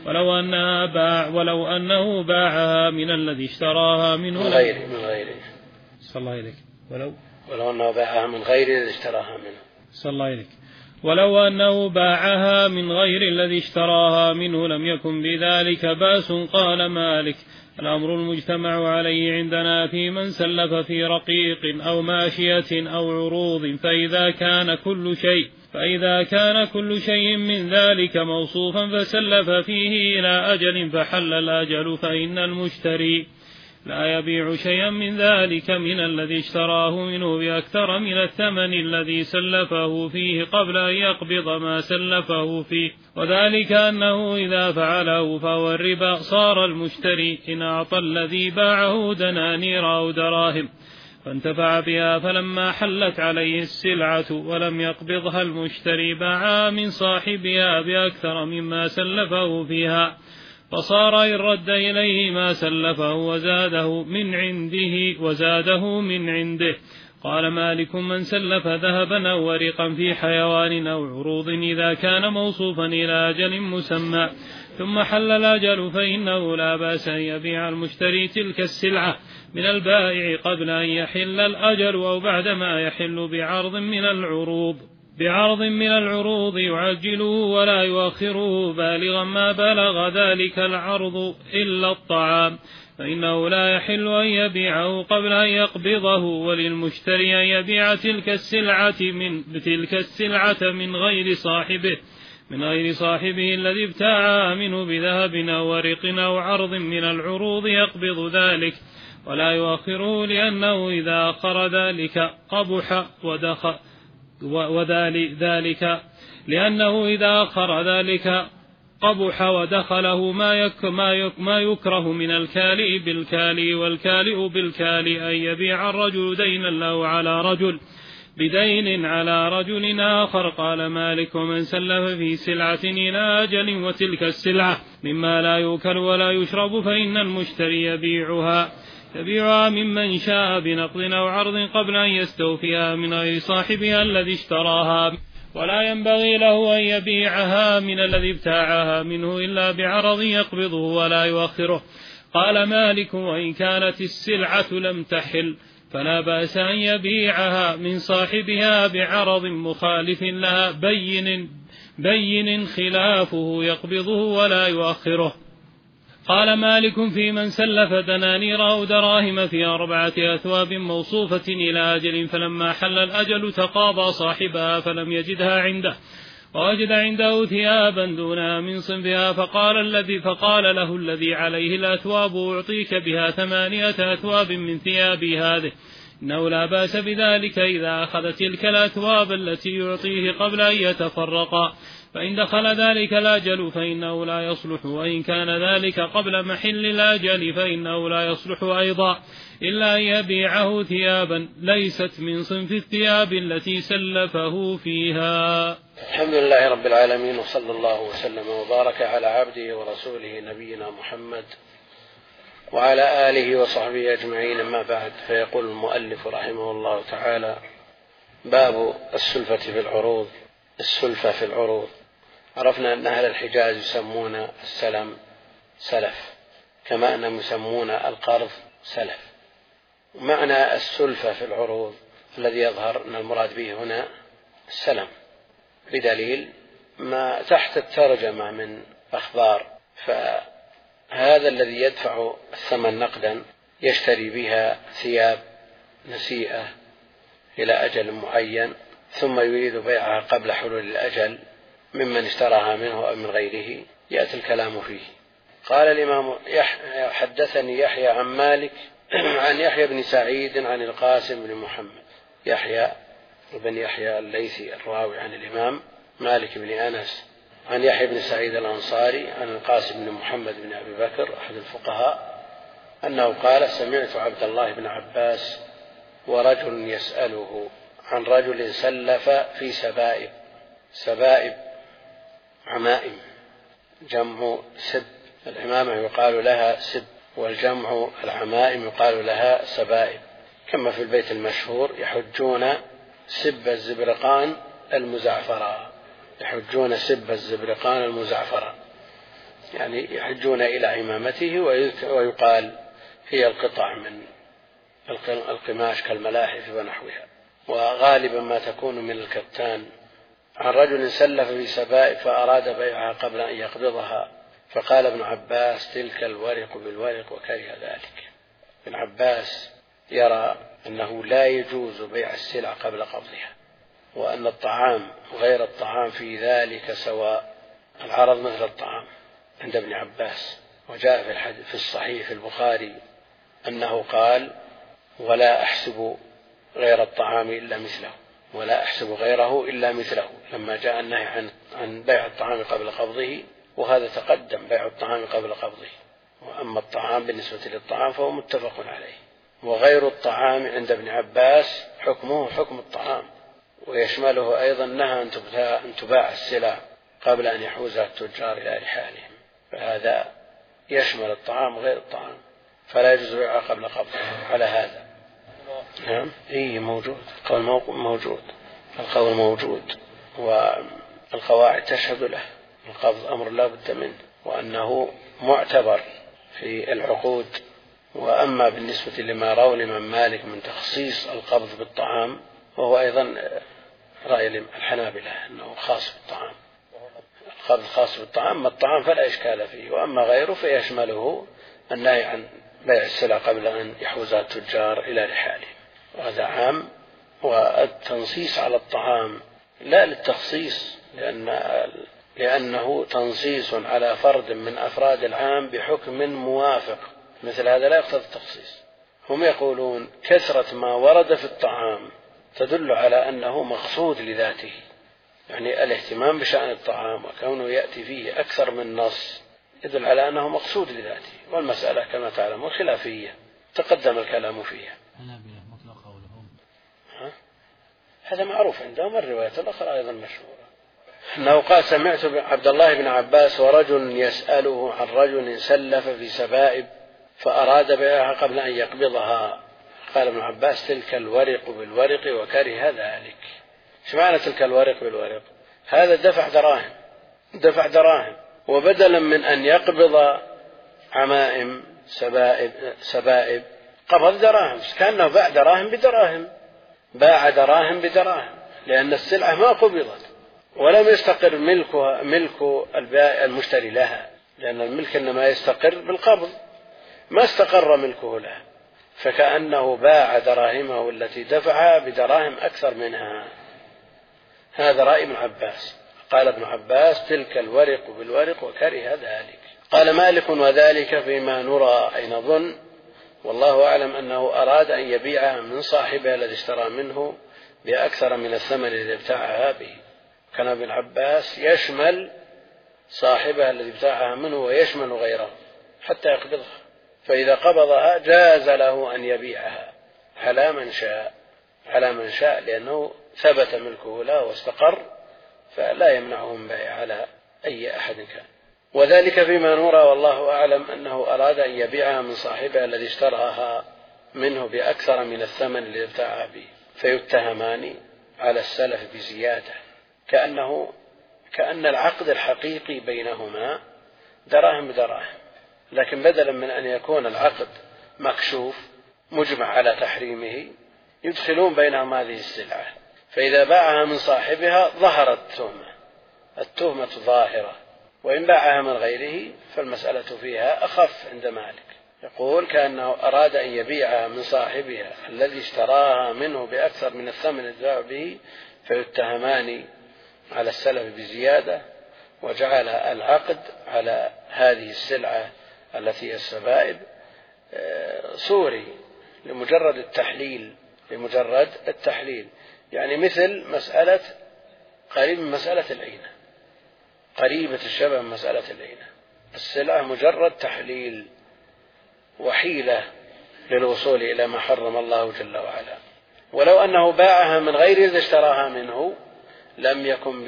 ولو أنه باعها من الذي اشتراها منه من غيره صلى الله عليك. ولو أنه باعها من غير الذي اشتراها منه صلى الله عليك. ولو أنه باعها من غير الذي اشتراها منه لم يكن بذلك بأس. قال مالك: الأمر المجتمع عليه عندنا في من سلف في رقيق أو ماشية أو عروض، فإذا كان كل شيء من ذلك موصوفا فسلف فيه إلى أجل فحل الأجل، فإن المشتري لا يبيع شيئا من ذلك من الذي اشتراه منه بأكثر من الثمن الذي سلفه فيه قبل أن يقبض ما سلفه فيه، وذلك أنه إذا فعله فهو الربا. صار المشتري إن أعطى الذي باعه دنانير أو دراهم فانتفع بها، فلما حلت عليه السلعة ولم يقبضها المشتري باعها من صاحبها بأكثر مما سلفه فيها، فصار إن رد إليه ما سلفه وزاده من عنده. قال مالك: من سلف ذهبا أو ورقا في حيوان أو عروض إذا كان موصوفا إلى أجل مسمى ثم حل الأجل فإنه لا بأس أن يبيع المشتري تلك السلعة من البائع قبل أن يحل الأجل أو بعدما يحل بعرض من العروض يعجله ولا يؤخره بالغا ما بلغ ذلك العرض إلا الطعام، فإنه لا يحل أن يبيعه قبل أن يقبضه، وللمشتري أن يبيع تلك السلعة من غير صاحبه الذي ابتاعها منه بذهب أو ورق أو عرض من العروض يقبض ذلك ولا يؤخره، لأنه إذا أخر ذلك قبح ودخله ما يكره من الكالئ بالكالئ والكالئ بالكالئ، أن يبيع الرجل دينا له على رجل بدين على رجل آخر. قال مالك: ومن سلف في سلعة إلى أجل وتلك السلعة مما لا يؤكل ولا يشرب فإن المشتري يبيعها ممن شاء بنقد أو عرض قبل أن يستوفيها من غير صاحبها الذي اشتراها، ولا ينبغي له أن يبيعها من الذي ابتاعها منه إلا بعرض يقبضه ولا يؤخره. قال مالك: وإن كانت السلعة لم تحل فلا بأس أن يبيعها من صاحبها بعرض مخالف لها بين خلافه يقبضه ولا يؤخره. قال مالك: في من سلف دنانير أو دراهم في 4 أثواب موصوفة إلى أجل فلما حل الأجل تقاضى صاحبها فلم يجدها عنده ووجد عنده ثيابا دونها من صنفها، فقال له الذي عليه الأثواب: أعطيك بها 8 أثواب من ثيابي هذه، إنه لا بأس بذلك إذا أخذ تلك الأثواب التي يعطيه قبل أن يتفرقا، فإن دخل ذلك الأجل فإنه لا يصلح، وإن كان ذلك قبل محل الأجل فإنه لا يصلح أيضا، إلا أن يبيعه ثيابا ليست من صنف الثياب التي سلفه فيها. الحمد لله رب العالمين، وصلى الله وسلم وبارك على عبده ورسوله نبينا محمد وعلى آله وصحبه أجمعين، أما بعد. فيقول المؤلف رحمه الله تعالى: باب السلفة في العروض. السلفة في العروض، عرفنا أن أهل الحجاز يسمون السلم سلف كما أنهم يسمون القرض سلف. معنى السلفة في العروض الذي يظهر أن المراد به هنا السلم، بدليل ما تحت الترجمة من أخبار. فهذا الذي يدفع الثمن نقدا يشتري بها ثياب نسيئة إلى أجل معين ثم يريد بيعها قبل حلول الأجل ممن اشتراها منه أو من غيره، يأتي الكلام فيه. قال الإمام: حدثني يحيى عن مالك عن يحيى بن سعيد عن القاسم بن محمد. يحيى بن يحيى الليثي الراوي عن الإمام مالك بن أنس عن يحيى بن سعيد الأنصاري عن القاسم بن محمد بن أبي بكر أحد الفقهاء أنه قال: سمعت عبد الله بن عباس ورجل يسأله عن رجل سلف في سبائب عمائم، جمع سب، العمامة يقال لها سب، والجمع العمائم يقال لها سبائب، كما في البيت المشهور: يحجون سب الزبرقان المزعفرة، يحجون سب الزبرقان المزعفرة، يعني يحجون إلى عمامته، ويقال هي القطع من القماش كالملاحف ونحوها، وغالبا ما تكون من الكتان. عن رجل سلف في سبائب فأراد بيعها قبل أن يقبضها، فقال ابن عباس: تلك الورق بالورق، وكره ذلك. ابن عباس يرى أنه لا يجوز بيع السلع قبل قبضها، وأن الطعام وغير الطعام في ذلك سواء، العرض مثل الطعام عند ابن عباس. وجاء في الصحيح في البخاري أنه قال: ولا أحسب غير الطعام إلا مثله، ولا أحسب غيره إلا مثله، لما جاء النهي عن بيع الطعام قبل قبضه، وهذا تقدم بيع الطعام قبل قبضه. وأما الطعام بالنسبة للطعام فهو متفق عليه، وغير الطعام عند ابن عباس حكمه حكم الطعام، ويشمله أيضا نهى أن تباع السلع قبل أن يحوزها التجار إلى رحالهم، فهذا يشمل الطعام وغير الطعام، فلا يجوز بيعها قبل قبضه على هذا. نعم موجود، القول موجود والقواعد تشهد له. القبض أمر لا بد منه، وأنه معتبر في العقود. وأما بالنسبة لما روى الإمام مالك من تخصيص القبض بالطعام، وهو أيضا رأي الحنابلة أنه خاص بالطعام، القبض خاص بالطعام، ما الطعام فلا إشكال فيه، وأما غيره فيشمله النهي عن بيع السلع قبل أن يحوزها التجار إلى رحالهم، وهذا عام. والتنصيص على الطعام لا للتخصيص، لأنه تنصيص على فرد من أفراد العام بحكم موافق، مثل هذا لا يقتضي التخصيص. هم يقولون كثرة ما ورد في الطعام تدل على أنه مقصود لذاته، يعني الاهتمام بشأن الطعام وكونه يأتي فيه أكثر من نص يدل على أنه مقصود لذاته. والمسألة كما تعلمون خلافية تقدم الكلام فيها. هذا معروف عندهم. الرواية الأخرى أيضا مشهورة أنه قال سمعت عبد الله بن عباس ورجل يسأله عن رجل سلف في سبائب فأراد بيعها قبل أن يقبضها، قال ابن عباس تلك الورق بالورق وكره ذلك. ايش معنى تلك الورق بالورق؟ هذا دفع دراهم، وبدلا من أن يقبض عمائم سبائب قبض دراهم، كأنه باع دراهم بدراهم، لأن السلعة ما قبضت ولم يستقر ملك المشتري لها، لأن الملك إنما يستقر بالقبض، ما استقر ملكه لها، فكأنه باع دراهمه التي دفعها بدراهم أكثر منها. هذا رأي ابن عباس. قال ابن عباس تلك الورق بالورق وكره ذلك. قال مالك وذلك فيما نرى أي نظن، والله أعلم أنه أراد أن يبيعها من صاحبها الذي اشترى منه بأكثر من الثمن الذي ابتاعها به. كان ابن عباس يشمل صاحبها الذي ابتاعها منه ويشمل غيره حتى يقبضها، فإذا قبضها جاز له أن يبيعها على من شاء لأنه ثبت ملكه له واستقر، فلا يمنعه من بيع على أي أحد كان. وذلك فيما نرى والله أعلم أنه أراد أن يبيعها من صاحبها الذي اشتراها منه بأكثر من الثمن الذي ابتاعها به، فيتهمان على السلف بزيادة، كأن العقد الحقيقي بينهما دراهم بدراهم، لكن بدلا من أن يكون العقد مكشوف مجمع على تحريمه يدخلون بينهما هذه السلعة، فإذا باعها من صاحبها ظهرت التهمة ظاهرة، وإن باعها من غيره فالمسألة فيها أخف عند مالك. يقول كأنه أراد أن يبيعها من صاحبها الذي اشتراها منه بأكثر من الثمن الذي به، فيتهمان على السلف بزيادة، وجعل العقد على هذه السلعة التي هي السبائب صوري لمجرد التحليل، يعني مثل مسألة قريب من مسألة العينة، قريبة الشبه من مسألة العينة. السلعة مجرد تحليل وحيلة للوصول إلى ما حرم الله جل وعلا، ولو أنه باعها من غير إذا اشتراها منه لم يكن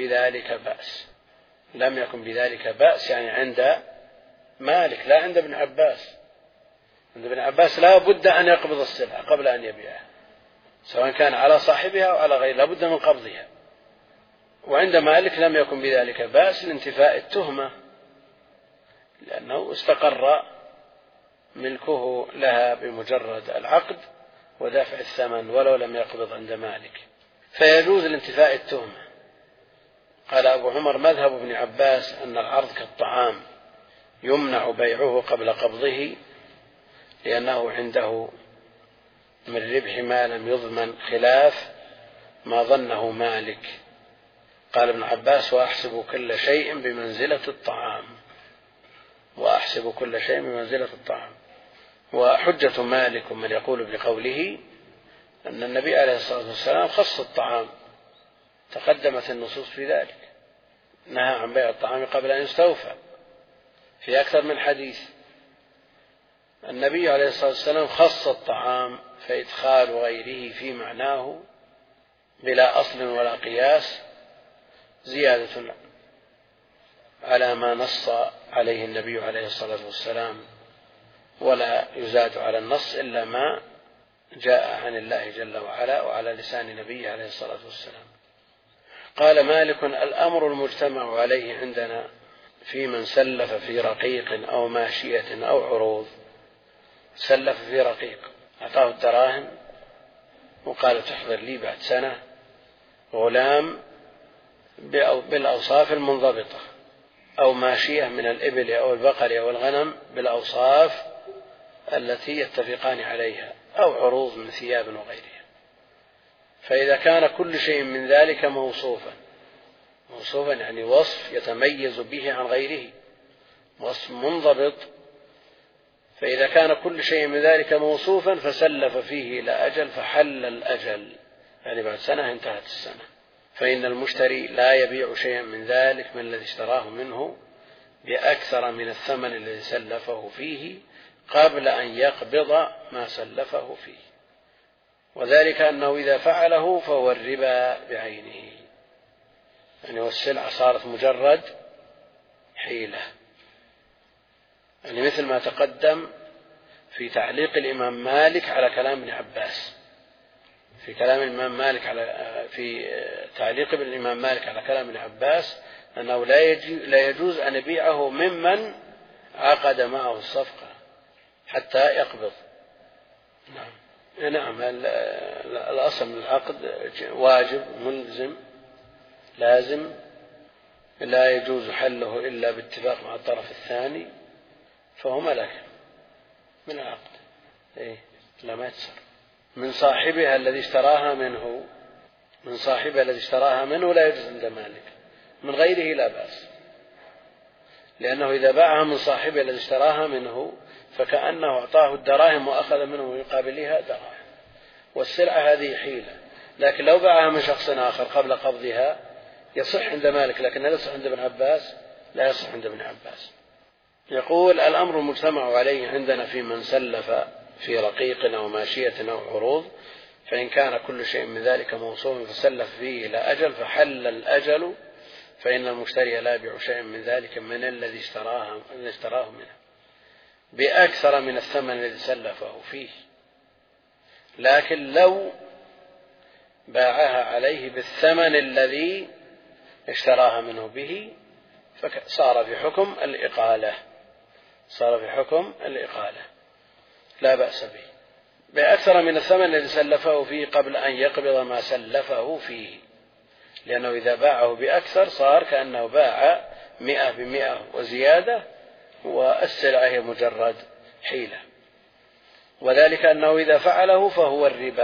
بذلك بأس، يعني عند مالك لا عند ابن عباس. عند ابن عباس لا بد أن يقبض السلعة قبل أن يبيعها، سواء كان على صاحبها أو على غيره لا بد من قبضها. وعند مالك لم يكن بذلك بأس لانتفاء التهمة، لأنه استقر ملكه لها بمجرد العقد ودفع الثمن ولو لم يقبض عند مالك، فيجوز لانتفاء التهمة. قال أبو عمر مذهب ابن عباس أن العرض كالطعام يمنع بيعه قبل قبضه، لأنه عنده من ربح ما لم يضمن خلاف ما ظنه مالك. قال ابن عباس وأحسب كل شيء بمنزلة الطعام. وحجة مالك من يقول بقوله أن النبي عليه الصلاة والسلام خص الطعام، تقدمت النصوص في ذلك، نهى عن بيع الطعام قبل أن يستوفى في أكثر من حديث. النبي عليه الصلاة والسلام خص الطعام، فإدخال غيره في معناه بلا أصل ولا قياس زيادة على ما نص عليه النبي عليه الصلاة والسلام، ولا يزاد على النص إلا ما جاء عن الله جل وعلا وعلى لسان نبيه عليه الصلاة والسلام. قال مالك: الأمر المجتمع عليه عندنا في من سلف في رقيق أو ماشية أو عروض. سلف في رقيق، أعطاه الدراهم وقال: تحضر لي بعد سنة غلام بالأوصاف المنضبطة، أو ماشية من الإبل أو البقر أو الغنم بالأوصاف التي يتفقان عليها، أو عروض من ثياب وغيرها. فإذا كان كل شيء من ذلك موصوفا يعني وصف يتميز به عن غيره، وصف منضبط، فإذا كان كل شيء من ذلك موصوفا فسلف فيه إلى أجل فحل الأجل، يعني بعد سنة انتهت السنة، فإن المشتري لا يبيع شيئا من ذلك من الذي اشتراه منه بأكثر من الثمن الذي سلفه فيه قبل أن يقبض ما سلفه فيه، وذلك أنه إذا فعله فهو الربا بعينه، يعني والسلعة صارت مجرد حيلة، يعني مثل ما تقدم في تعليق الإمام مالك على كلام ابن عباس، في تعليق الإمام مالك على كلام ابن عباس أنه لا يجوز أن يبيعه ممن عقد معه الصفقة حتى يقبض. نعم الأصل من العقد واجب ملزم لازم، لا يجوز حله إلا باتفاق مع الطرف الثاني، فهو ملك من العقد، لا ما يتصر من صاحبها الذي اشتراها منه، لا يجوز عند مالك، من غيره لا بأس، لأنه إذا باعها من صاحبه الذي اشتراها منه فكأنه أعطاه الدراهم وأخذ منه مقابلها دراهم، والسلعة هذه حيلة. لكن لو باعها من شخص آخر قبل قبضها يصح عند مالك، لكن لا يصح عند ابن عباس، لا يصح عند ابن عباس. يقول: الأمر المجتمع عليه عندنا في من سلف في رقيق أو ماشية أو عروض، فإن كان كل شيء من ذلك موصوف فسلف فيه إلى أجل فحل الأجل، فإن المشتري لا يبيع شيئا من ذلك من الذي اشتراه منه بأكثر من الثمن الذي سلفه فيه، لكن لو باعها عليه بالثمن الذي اشتراها منه به فصار في حكم الإقالة، لا بأس به، بأكثر من الثمن الذي سلفه فيه قبل أن يقبض ما سلفه فيه، لأنه إذا باعه بأكثر صار كأنه باع 100 ب100 وزيادة، والسلعة هي مجرد حيلة، وذلك أنه إذا فعله فهو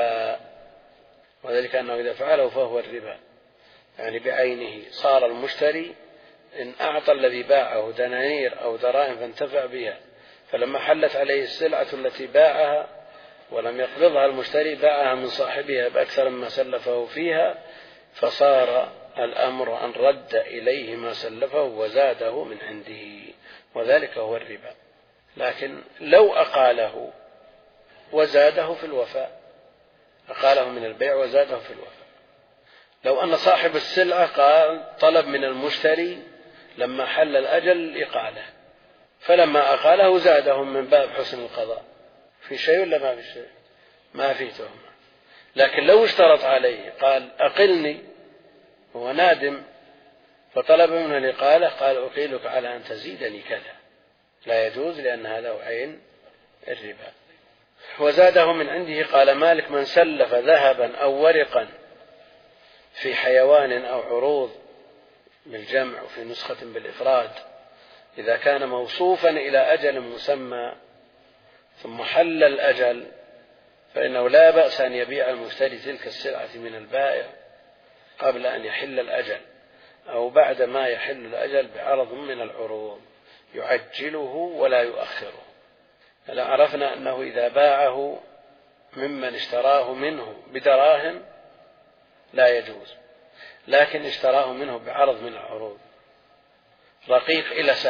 الربا، يعني بعينه. صار المشتري إن أعطى الذي باعه دنانير أو دراهم فانتفع بها، فلما حلت عليه السلعة التي باعها ولم يقبضها المشتري باعها من صاحبها بأكثر مما سلفه فيها، فصار الأمر أن رد إليه ما سلفه وزاده من عنده، وذلك هو الربا. لكن لو أقاله وزاده في الوفاء، أقاله من البيع وزاده في الوفاء، لو أن صاحب السلعة طلب من المشتري لما حل الأجل الإقالة، فلما أقاله زادهم من باب حسن القضاء، في شيء ولا ما في شيء؟ ما في تهمة. لكن لو اشترط عليه قال: أقلني، هو نادم فطلب منه الإقالة، قال: أقيلك على أن تزيدني كذا، لا يجوز، لأن هذا عين الربا. وزاده من عنده. قال مالك: من سلف ذهبا أو ورقا في حيوان أو عروض بالجمع، وفي نسخة بالإفراد، إذا كان موصوفا إلى أجل مسمى ثم حل الأجل فإنه لا بأس أن يبيع المشتري تلك السلعة من البائع قبل أن يحل الأجل أو بعد ما يحل الأجل بعرض من العروض يعجله ولا يؤخره. فلا عرفنا أنه إذا باعه ممن اشتراه منه بدراهم لا يجوز، لكن اشتراه منه بعرض من العروض، رقيق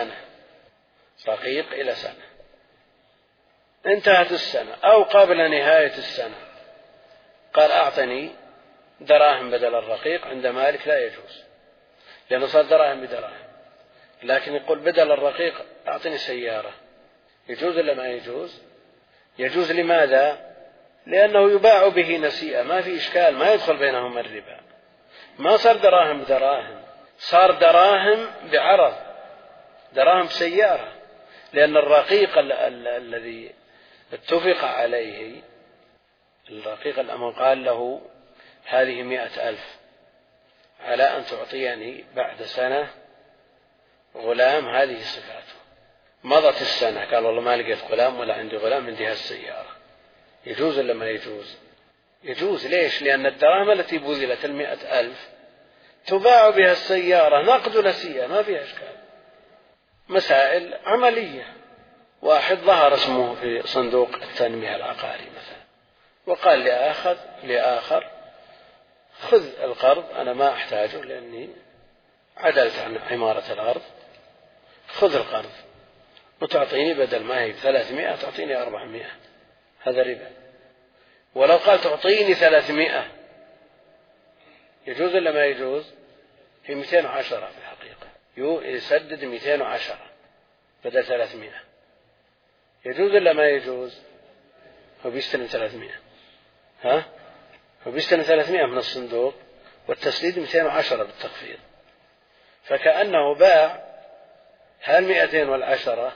إلى سنة، انتهت السنة أو قبل نهاية السنة، قال: أعطني دراهم بدل الرقيق، عند مالك لا يجوز، لأنه صار دراهم بدراهم. لكن يقول: بدل الرقيق أعطني سيارة، يجوز ولا ما يجوز؟ يجوز. لماذا؟ لأنه يباع به نسيئة، ما في إشكال، ما يدخل بينهما الربا، ما صار دراهم بدراهم، صار دراهم بعرض، دراهم بسيارة، لأن الرقيق الذي اتفق عليه، الرقيق الأمر قال له هذه 100,000 على أن تعطيني بعد سنة غلام هذه صفاته. مضت السنة قال والله ما لقيت غلام ولا عندي غلام، عندي هالسيارة. يجوز ولا ما يجوز؟ يجوز. ليش؟ لأن الدراهم التي بذلت 100,000 تباع بها السيارة نقد نسيئة، ما فيها إشكال. مسائل عملية. واحد ظهر اسمه في صندوق التنمية العقاري مثلا، وقال لآخر خذ القرض، أنا ما أحتاجه لأني عدلت عن عمارة الأرض، خذ القرض وتعطيني بدل ما هي 300 تعطيني 400. هذا ربا. ولو قال تعطيني 300 يجوز ولا ما يجوز؟ هي 210 في الحقيقة، يسدد 210 بدل 300. يجوز ولا ما يجوز؟ هو بيستلم 300. هو بيستلم 300 من الصندوق والتسديد 210 بالتخفيض، فكأنه باع هال210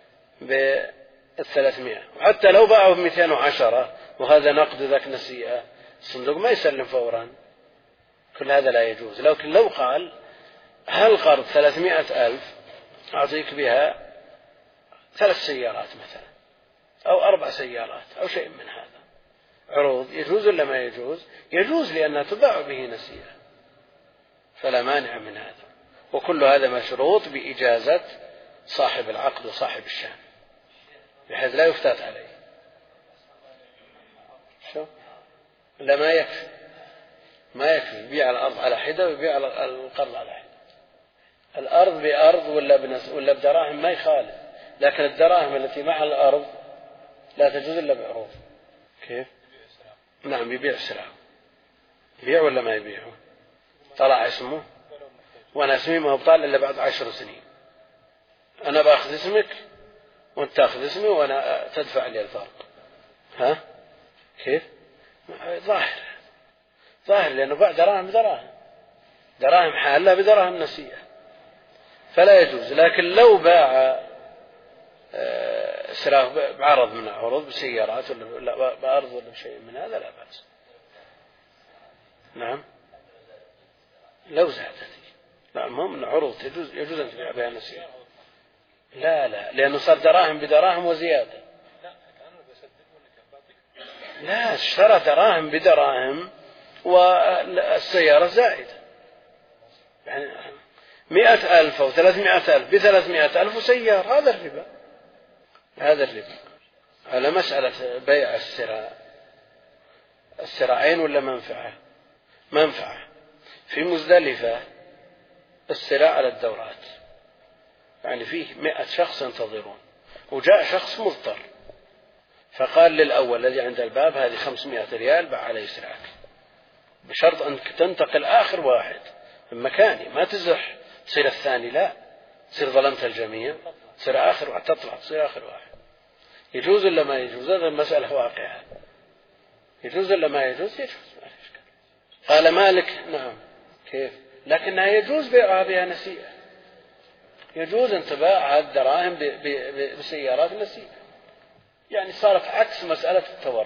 بال300. وحتى لو باعه ب210 وهذا نقد ذاك نسيئة، الصندوق ما يسلم فورا. كل هذا لا يجوز. لكن لو قال هالقرض 300,000 أعطيك بها 3 سيارات مثلا أو 4 سيارات أو شيء من هذا، عروض، يجوز ولا ما يجوز؟ يجوز، لأنها تباع به نسيئة، فلا مانع من هذا. وكل هذا مشروط بإجازة صاحب العقد وصاحب الشأن بحيث لا يفتات عليه. شو؟ لا، ما يكفي يبيع الأرض على حدة ويبيع القرض على حدة. الأرض بأرض ولا بدراهم ما يخالف، لكن الدراهم التي مع الأرض لا تجوز إلا بعروض. كيف؟ نعم، يبيع سلعة. يبيع ولا ما يبيعه؟ طلع اسمه وأنا اسمي ما هو بطال إلا بعد 10 سنين. أنا بأخذ اسمك وأنت تأخذ اسمي وأنا تدفع لي الفرق. كيف؟ ظاهر لأنه باع دراهم حالة بدراهم نسيئة، فلا يجوز. لكن لو باع سلعة بعرض من العروض بسيارات ولا بأرض ولا بشيء من هذا لا بأس. نعم، لو زادت. لا، المهم أن عروض يجوز أن تبيع بها نسيئة. لا، لأنه صار دراهم بدراهم وزيادة. لا، اشترى دراهم بدراهم والسيارة زائدة، يعني 100,000 أو 300,000 ب300,000 وسيارة. هذا الربا. على مسألة بيع السرعين ولا منفعة. في مزدلفة السراع على الدورات، يعني فيه 100 شخص ينتظرون، وجاء شخص مضطر فقال للأول الذي عند الباب هذه 500 ريال باع عليه سرعك، بشرط أن تنتقل آخر واحد من مكاني، ما تزح تصير الثاني، لا تصير ظلمت الجميع، تصير آخر واحد، تطلع تصير آخر واحد. يجوز ولا ما يجوز؟ هذا المسألة واقعة. يجوز ولا ما يجوز؟ يجوز. قال مالك نعم. كيف؟ لكنها يجوز بيعها بها نسيئة. يجوز أن تباع الدراهم بسيارات نسيئة، يعني صارت عكس مسألة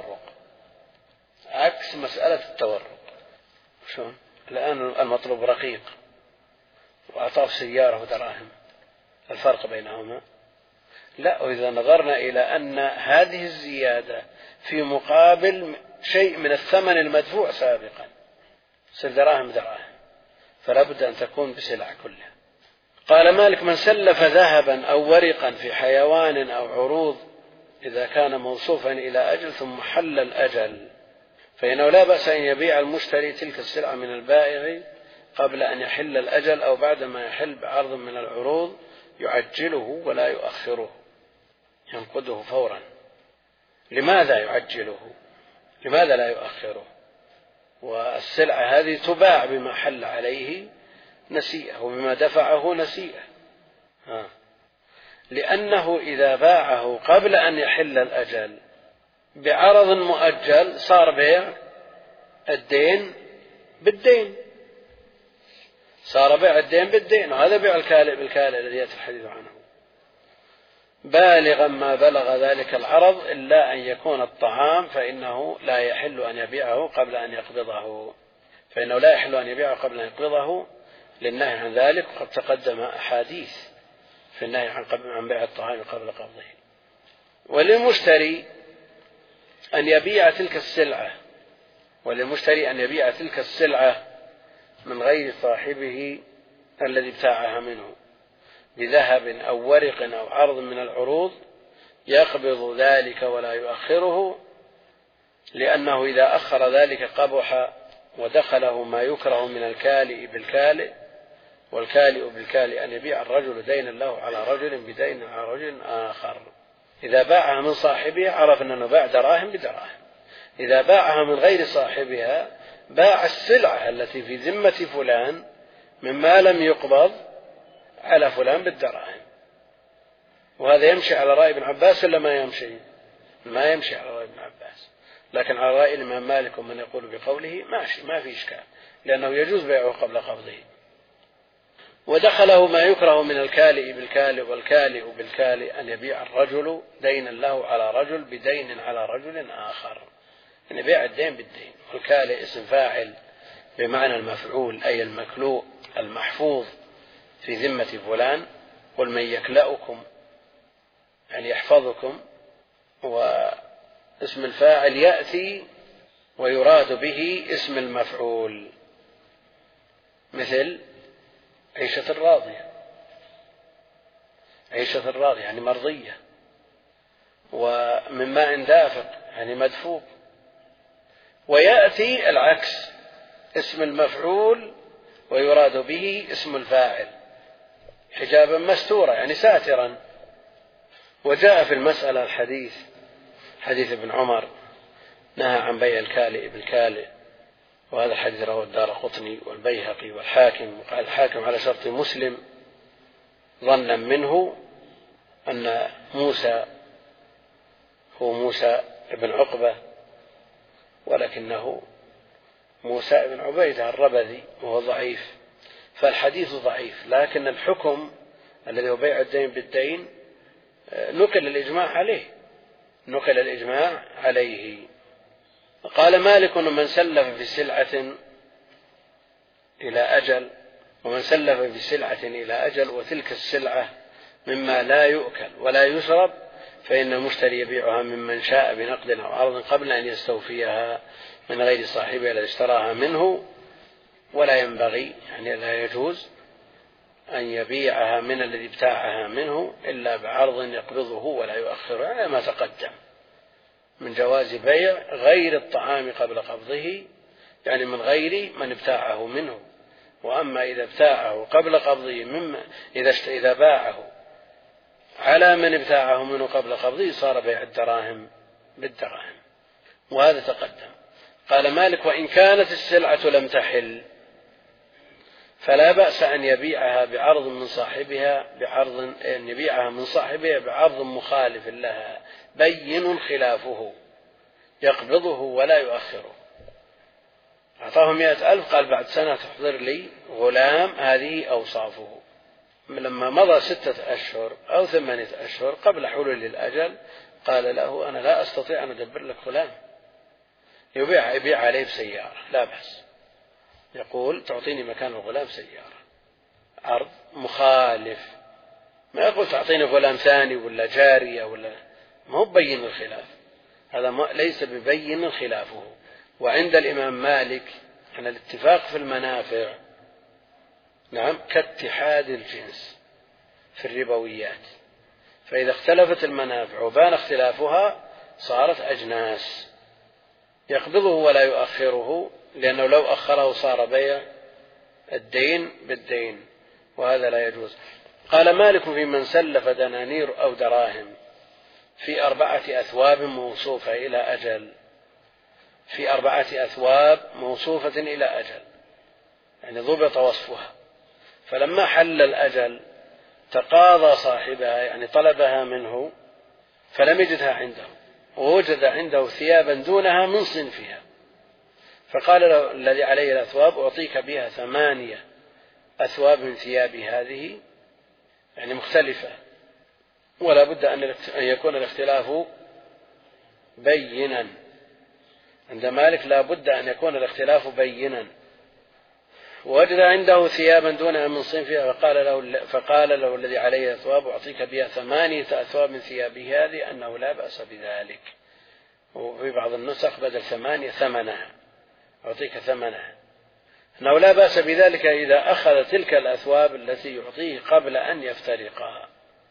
التورق. شلون؟ الآن المطلوب رقيق وأعطاه سيارة ودراهم، الفرق بينهما؟ لا. وإذا نظرنا إلى أن هذه الزيادة في مقابل شيء من الثمن المدفوع سابقا، صار دراهم فلا بد أن تكون بسلع كلها. قال مالك من سلف ذهبا أو ورقا في حيوان أو عروض إذا كان موصوفا إلى أجل ثم حل الأجل فإنه لا بأس أن يبيع المشتري تلك السلعة من البائع قبل أن يحل الأجل أو بعدما يحل بعرض من العروض يعجله ولا يؤخره، ينقده فورا. لماذا يعجله؟ لماذا لا يؤخره؟ والسلعة هذه تباع بما حل عليه نسيئة وبما دفعه نسيئة. لأنه إذا باعه قبل أن يحل الأجل بعرض مؤجل صار بيع الدين بالدين، صار بيع الدين بالدين، وهذا بيع الكالئ بالكالئ الذي يأتي الحديث عنه، بالغا ما بلغ ذلك العرض إلا أن يكون الطعام فإنه لا يحل أن يبيعه قبل أن يقبضه، فإنه لا يحل أن يبيعه قبل أن يقبضه للنهي عن ذلك، وقد تقدم أحاديث في النهي عن بيع الطعام قبل قبضه. وللمشتري أن يبيع تلك السلعة من غير صاحبه الذي ابتاعها منه بذهب أو ورق أو عرض من العروض، يقبض ذلك ولا يؤخره، لأنه إذا أخر ذلك قبح ودخله ما يكره من الكالئ بالكالئ، والكالئ بالكالئ أن يبيع الرجل دينا له على رجل بدين على رجل آخر. إذا باعها من صاحبها عرفنا أنه باع دراهم بدراهم، إذا باعها من غير صاحبها باع السلعة التي في ذمة فلان مما لم يقبض على فلان بالدراهم. وهذا يمشي على رأي ابن عباس ولا ما يمشي؟ ما يمشي على رأي ابن عباس، لكن على رأي الإمام مالك ومن يقول بقوله ماشي، ما في إشكال، لأنه يجوز بيعه قبل قبضه. ودخله ما يكره من الكالئ بالكالئ والكالئ بالكالئ أن يبيع الرجل دينا له على رجل بدين على رجل آخر، أن يبيع الدين بالدين. والكالئ اسم فاعل بمعنى المفعول، أي المكلوء المحفوظ في ذمة فلان. قل من يكلأكم يعني يحفظكم، واسم الفاعل يأتي ويراد به اسم المفعول، مثل عيشة الراضية يعني مرضية، ومن ماء دافق يعني مدفوق. ويأتي العكس، اسم المفعول ويراد به اسم الفاعل، حجابا مستورا يعني ساترا. وجاء في المسألة حديث ابن عمر نهى عن بيع الكالئ بالكالئ، وهذا الحديث رواه الدارقطني والبيهقي والحاكم، وقال الحاكم على شرط مسلم ظنا منه أن موسى هو موسى بن عقبة، ولكنه موسى بن عبيدة الربذي وهو ضعيف، فالحديث ضعيف، لكن الحكم الذي هو بيع الدين بالدين نقل الإجماع عليه. قال مالك من سلف في سلعة إلى أجل، ومن سلف في سلعة إلى أجل وتلك السلعة مما لا يؤكل ولا يشرب، فإن المشتري يبيعها ممن شاء بنقد أو عرض قبل أن يستوفيها من غير صاحبها الذي اشتراها منه. ولا ينبغي يعني لا يجوز أن يبيعها من الذي ابتاعها منه إلا بعرض يقبضه ولا يؤخره، على ما تقدم من جواز بيع غير الطعام قبل قبضه، يعني من غير من ابتاعه منه. وأما إذا ابتاعه قبل قبضه إذا باعه على من ابتاعه منه قبل قبضه صار بيع الدراهم بالدراهم، وهذا تقدم. قال مالك وإن كانت السلعة لم تحل فلا بأس أن يبيعها بعرض من صاحبها بعرض مخالف لها بين خلافه يقبضه ولا يؤخره. أعطاه 100,000 قال بعد سنة تحضر لي غلام هذه أوصافه. لما مضى 6 أشهر أو 8 أشهر قبل حلول الأجل قال له أنا لا أستطيع أن أدبر لك غلام، يبيع عليه بسيارة لا بأس، يقول تعطيني مكان الغلام سيارة، عرض مخالف، ما يقول تعطيني غلام ثاني ولا جارية ولا، ما هو بين الخلاف، هذا ليس ببين خلافه. وعند الإمام مالك أن الاتفاق في المنافع نعم كاتحاد الجنس في الربويات، فإذا اختلفت المنافع وبان اختلافها صارت أجناس، يقبضه ولا يؤخره، لأنه لو أخره صار بيع الدين بالدين، وهذا لا يجوز. قال مالك في من سلف دنانير أو دراهم في 4 أثواب موصوفة إلى أجل، في 4 أثواب موصوفة إلى أجل يعني ضبط وصفها، فلما حل الأجل تقاضى صاحبها يعني طلبها منه فلم يجدها عنده ووجد عنده ثيابا دونها من صنفها، فقال له الذي عليه الأثواب أعطيك بها 8 أثواب من ثيابي هذه، يعني مختلفة، ولا بد أن يكون الاختلاف بينا. عند مالك لا بد أن يكون الاختلاف بينا. ووجد عنده ثيابا دونها من صنفها، فقال له الذي عليه الأثواب أعطيك بها 8 أثواب من ثيابه هذه، أنه لا بأس بذلك. وفي بعض النسخ بدل 8 ثمنها، أعطيك ثمنها، أنه لا بأس بذلك إذا أخذ تلك الأثواب التي يعطيه قبل أن يفترقا.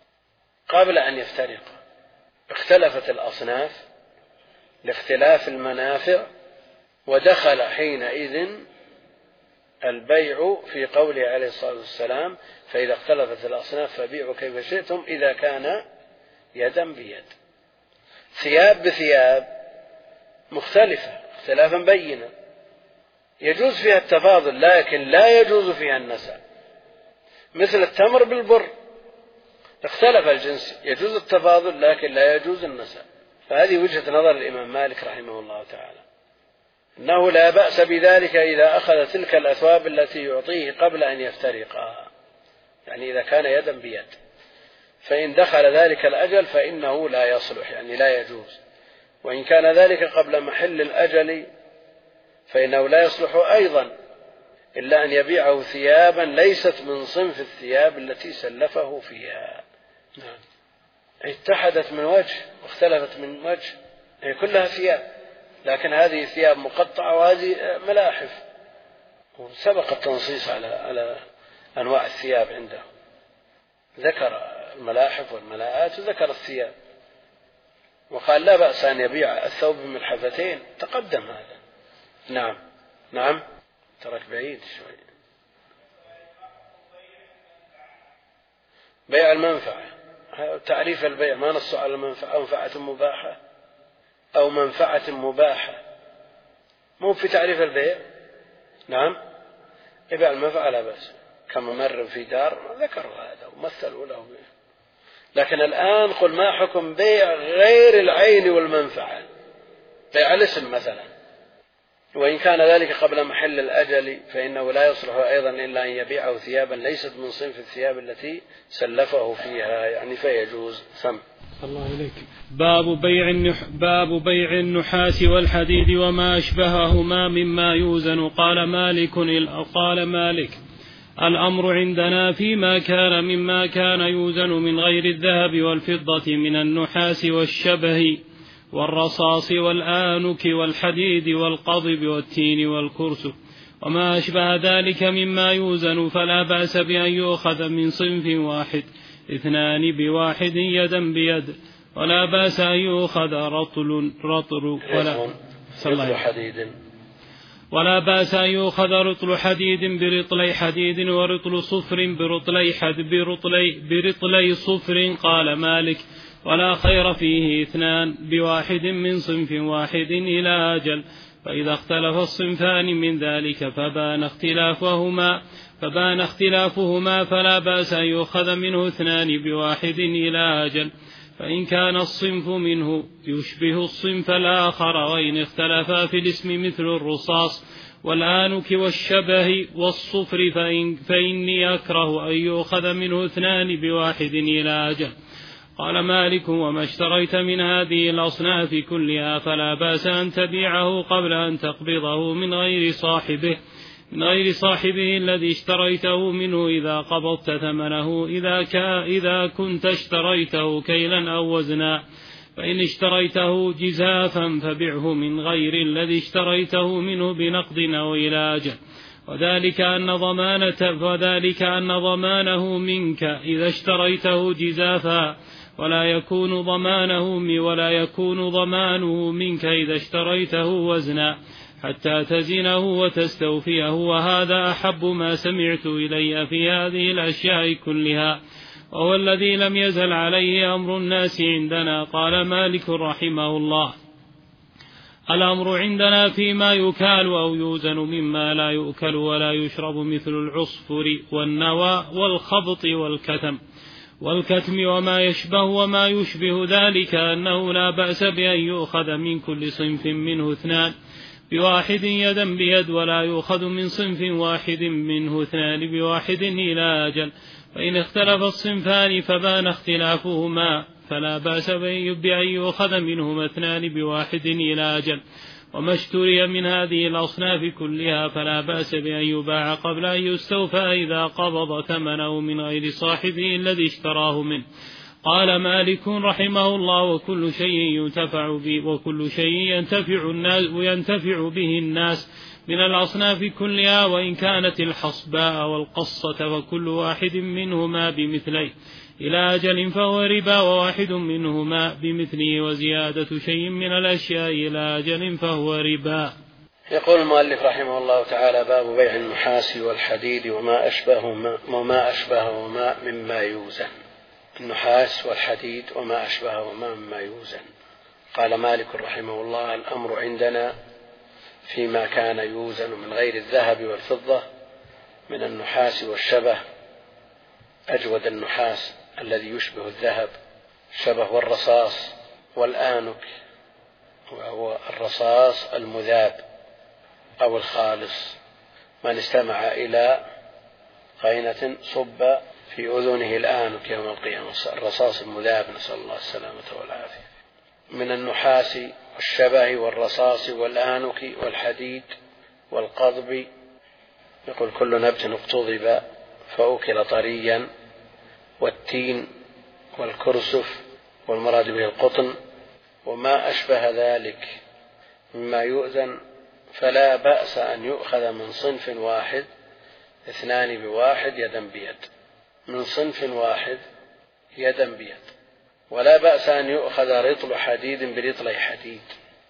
اختلفت الأصناف لاختلاف المنافع، ودخل حينئذ البيع في قوله عليه الصلاة والسلام: فإذا اختلفت الأصناف فبيعوا كيف شئتم إذا كان يدا بيد. ثياب بثياب مختلفة اختلافا بينا، يجوز فيها التفاضل لكن لا يجوز فيها النسع، مثل التمر بالبر، اختلف الجنس، يجوز التفاضل لكن لا يجوز النسع. فهذه وجهة نظر الإمام مالك رحمه الله تعالى، أنه لا بأس بذلك إذا أخذ تلك الأثواب التي يعطيه قبل أن يفترقا، يعني إذا كان يدا بيد. فإن دخل ذلك الأجل فإنه لا يصلح، يعني لا يجوز. وإن كان ذلك قبل محل الأجل فإنه لا يصلح أيضا، إلا أن يبيعه ثيابا ليست من صنف الثياب التي سلفه فيها. اتحدت من وجه واختلفت من وجه، هي كلها ثياب، لكن هذه ثياب مقطعة وهذه ملاحف. وسبق التنصيص على أنواع الثياب عنده، ذكر الملاحف والملاءات وذكر الثياب، وقال لا بأس أن يبيع الثوب بملحفتين، تقدم هذا. نعم ترك بعيد شوي. بيع المنفعة، تعريف البيع ما نص على المنفعة، منفعة مباحة أو منفعة مباحة، مو في تعريف البيع. نعم، بيع المنفعة لا بأس، كما مر في دار ذكروا هذا ومثلوا له به. لكن الآن قل ما حكم بيع غير العين والمنفعة، بيع الاسم مثلا، وإن كان ذلك قبل محل الأجل فإنه لا يصلح أيضا إلا أن يبيعه ثيابا ليست من صنف الثياب التي سلفه فيها، يعني فيجوز. الله إليك. باب بيع النحاس والحديد وما أشبههما مما يوزن. قال مالك: الأمر عندنا فيما كان مما كان يوزن من غير الذهب والفضة من النحاس والشبه والرصاص والآنك والحديد والقضب والتين والكرسف وما أشبه ذلك مما يوزن، فلا بأس بأن يؤخذ من صنف واحد 2 بواحد يدا بيد، ولا بأس أن يؤخذ ولا بأس أن يؤخذ رطل حديد برطلي حديد ورطل صفر برطلي صفر. قال مالك: ولا خير فيه 2 بواحد من صنف واحد إلى أجل، فإذا اختلف الصنفان من ذلك فبان اختلافهما فلا بأس أن يؤخذ منه 2 بواحد إلى أجل، فإن كان الصنف منه يشبه الصنف الآخر، وإن اختلفا في الاسم مثل الرصاص والآنك والشبه والصفر فإني أكره أن يؤخذ منه 2 بواحد إلى أجل. قال مالك: وما اشتريت من هذه الأصناف كلها فلا بأس أن تبيعه قبل أن تقبضه من غير صاحبه الذي اشتريته منه إذا قبضت ثمنه، إذا كنت اشتريته كيلا أو وزنا. فإن اشتريته جزافا فبعه من غير الذي اشتريته منه بنقد أو إلى أجل، وذلك أن ضمانه منك إذا اشتريته جزافا، ولا يكون ضمانه منك إذا اشتريته وزنا حتى تزنه وتستوفيه، وهذا أحب ما سمعت إلي في هذه الأشياء كلها، وهو الذي لم يزل عليه أمر الناس عندنا. قال مالك رحمه الله: الأمر عندنا فيما يكال أو يوزن مما لا يؤكل ولا يشرب، مثل العصفر والنوى والخبط والكتم والكتم وما يشبه ذلك أنه لا بأس بأن يؤخذ من كل صنف منه 2 بواحد يدا بيد، ولا يؤخذ من صنف واحد منه 2 بواحد إلى أجل. فإن اختلف الصنفان فبان اختلافهما فلا بأس بأن يؤخذ منهما 2 بواحد إلى أجل. وما اشتري من هذه الأصناف كلها فلا بأس بأن يباع قبل أن يستوفى إذا قبض ثمنه من غير صاحبه الذي اشتراه منه. قال مالك رحمه الله: وكل شيء ينتفع به وكل شيء ينتفع به الناس من الأصناف كلها، وإن كانت الحصباء والقصة فكل واحد منهما بمثليه إلى أجل فهو ربا، وواحد منهما بمثله وزيادة شيء من الأشياء إلى أجل فهو ربا. يقول المؤلف رحمه الله تعالى: باب بيع النحاس والحديد وما أشبههما مما يوزن. النحاس والحديد وما أشبههما مما يوزن. قال مالك رحمه الله: الأمر عندنا فيما كان يوزن من غير الذهب والفضة من النحاس والشبه. أجود النحاس الذي يشبه الذهب، الشبه والرصاص والآنك، وهو الرصاص المذاب أو الخالص، من استمع إلى قينة صب في أذنه الآنك يوم القيامة، الرصاص المذاب، نسأل الله السلامة والعافية. من النحاس والشبه والرصاص والآنك والحديد والقضب. يقول: كل نبت اقتضب فأكل طريا، والتين والكرسف، والمراد به القطن، وما أشبه ذلك مما يؤذن فلا بأس أن يؤخذ من صنف واحد 2 بواحد يدا بيد، من صنف واحد يدا بيد. ولا بأس أن يؤخذ رطل حديد برطل حديد،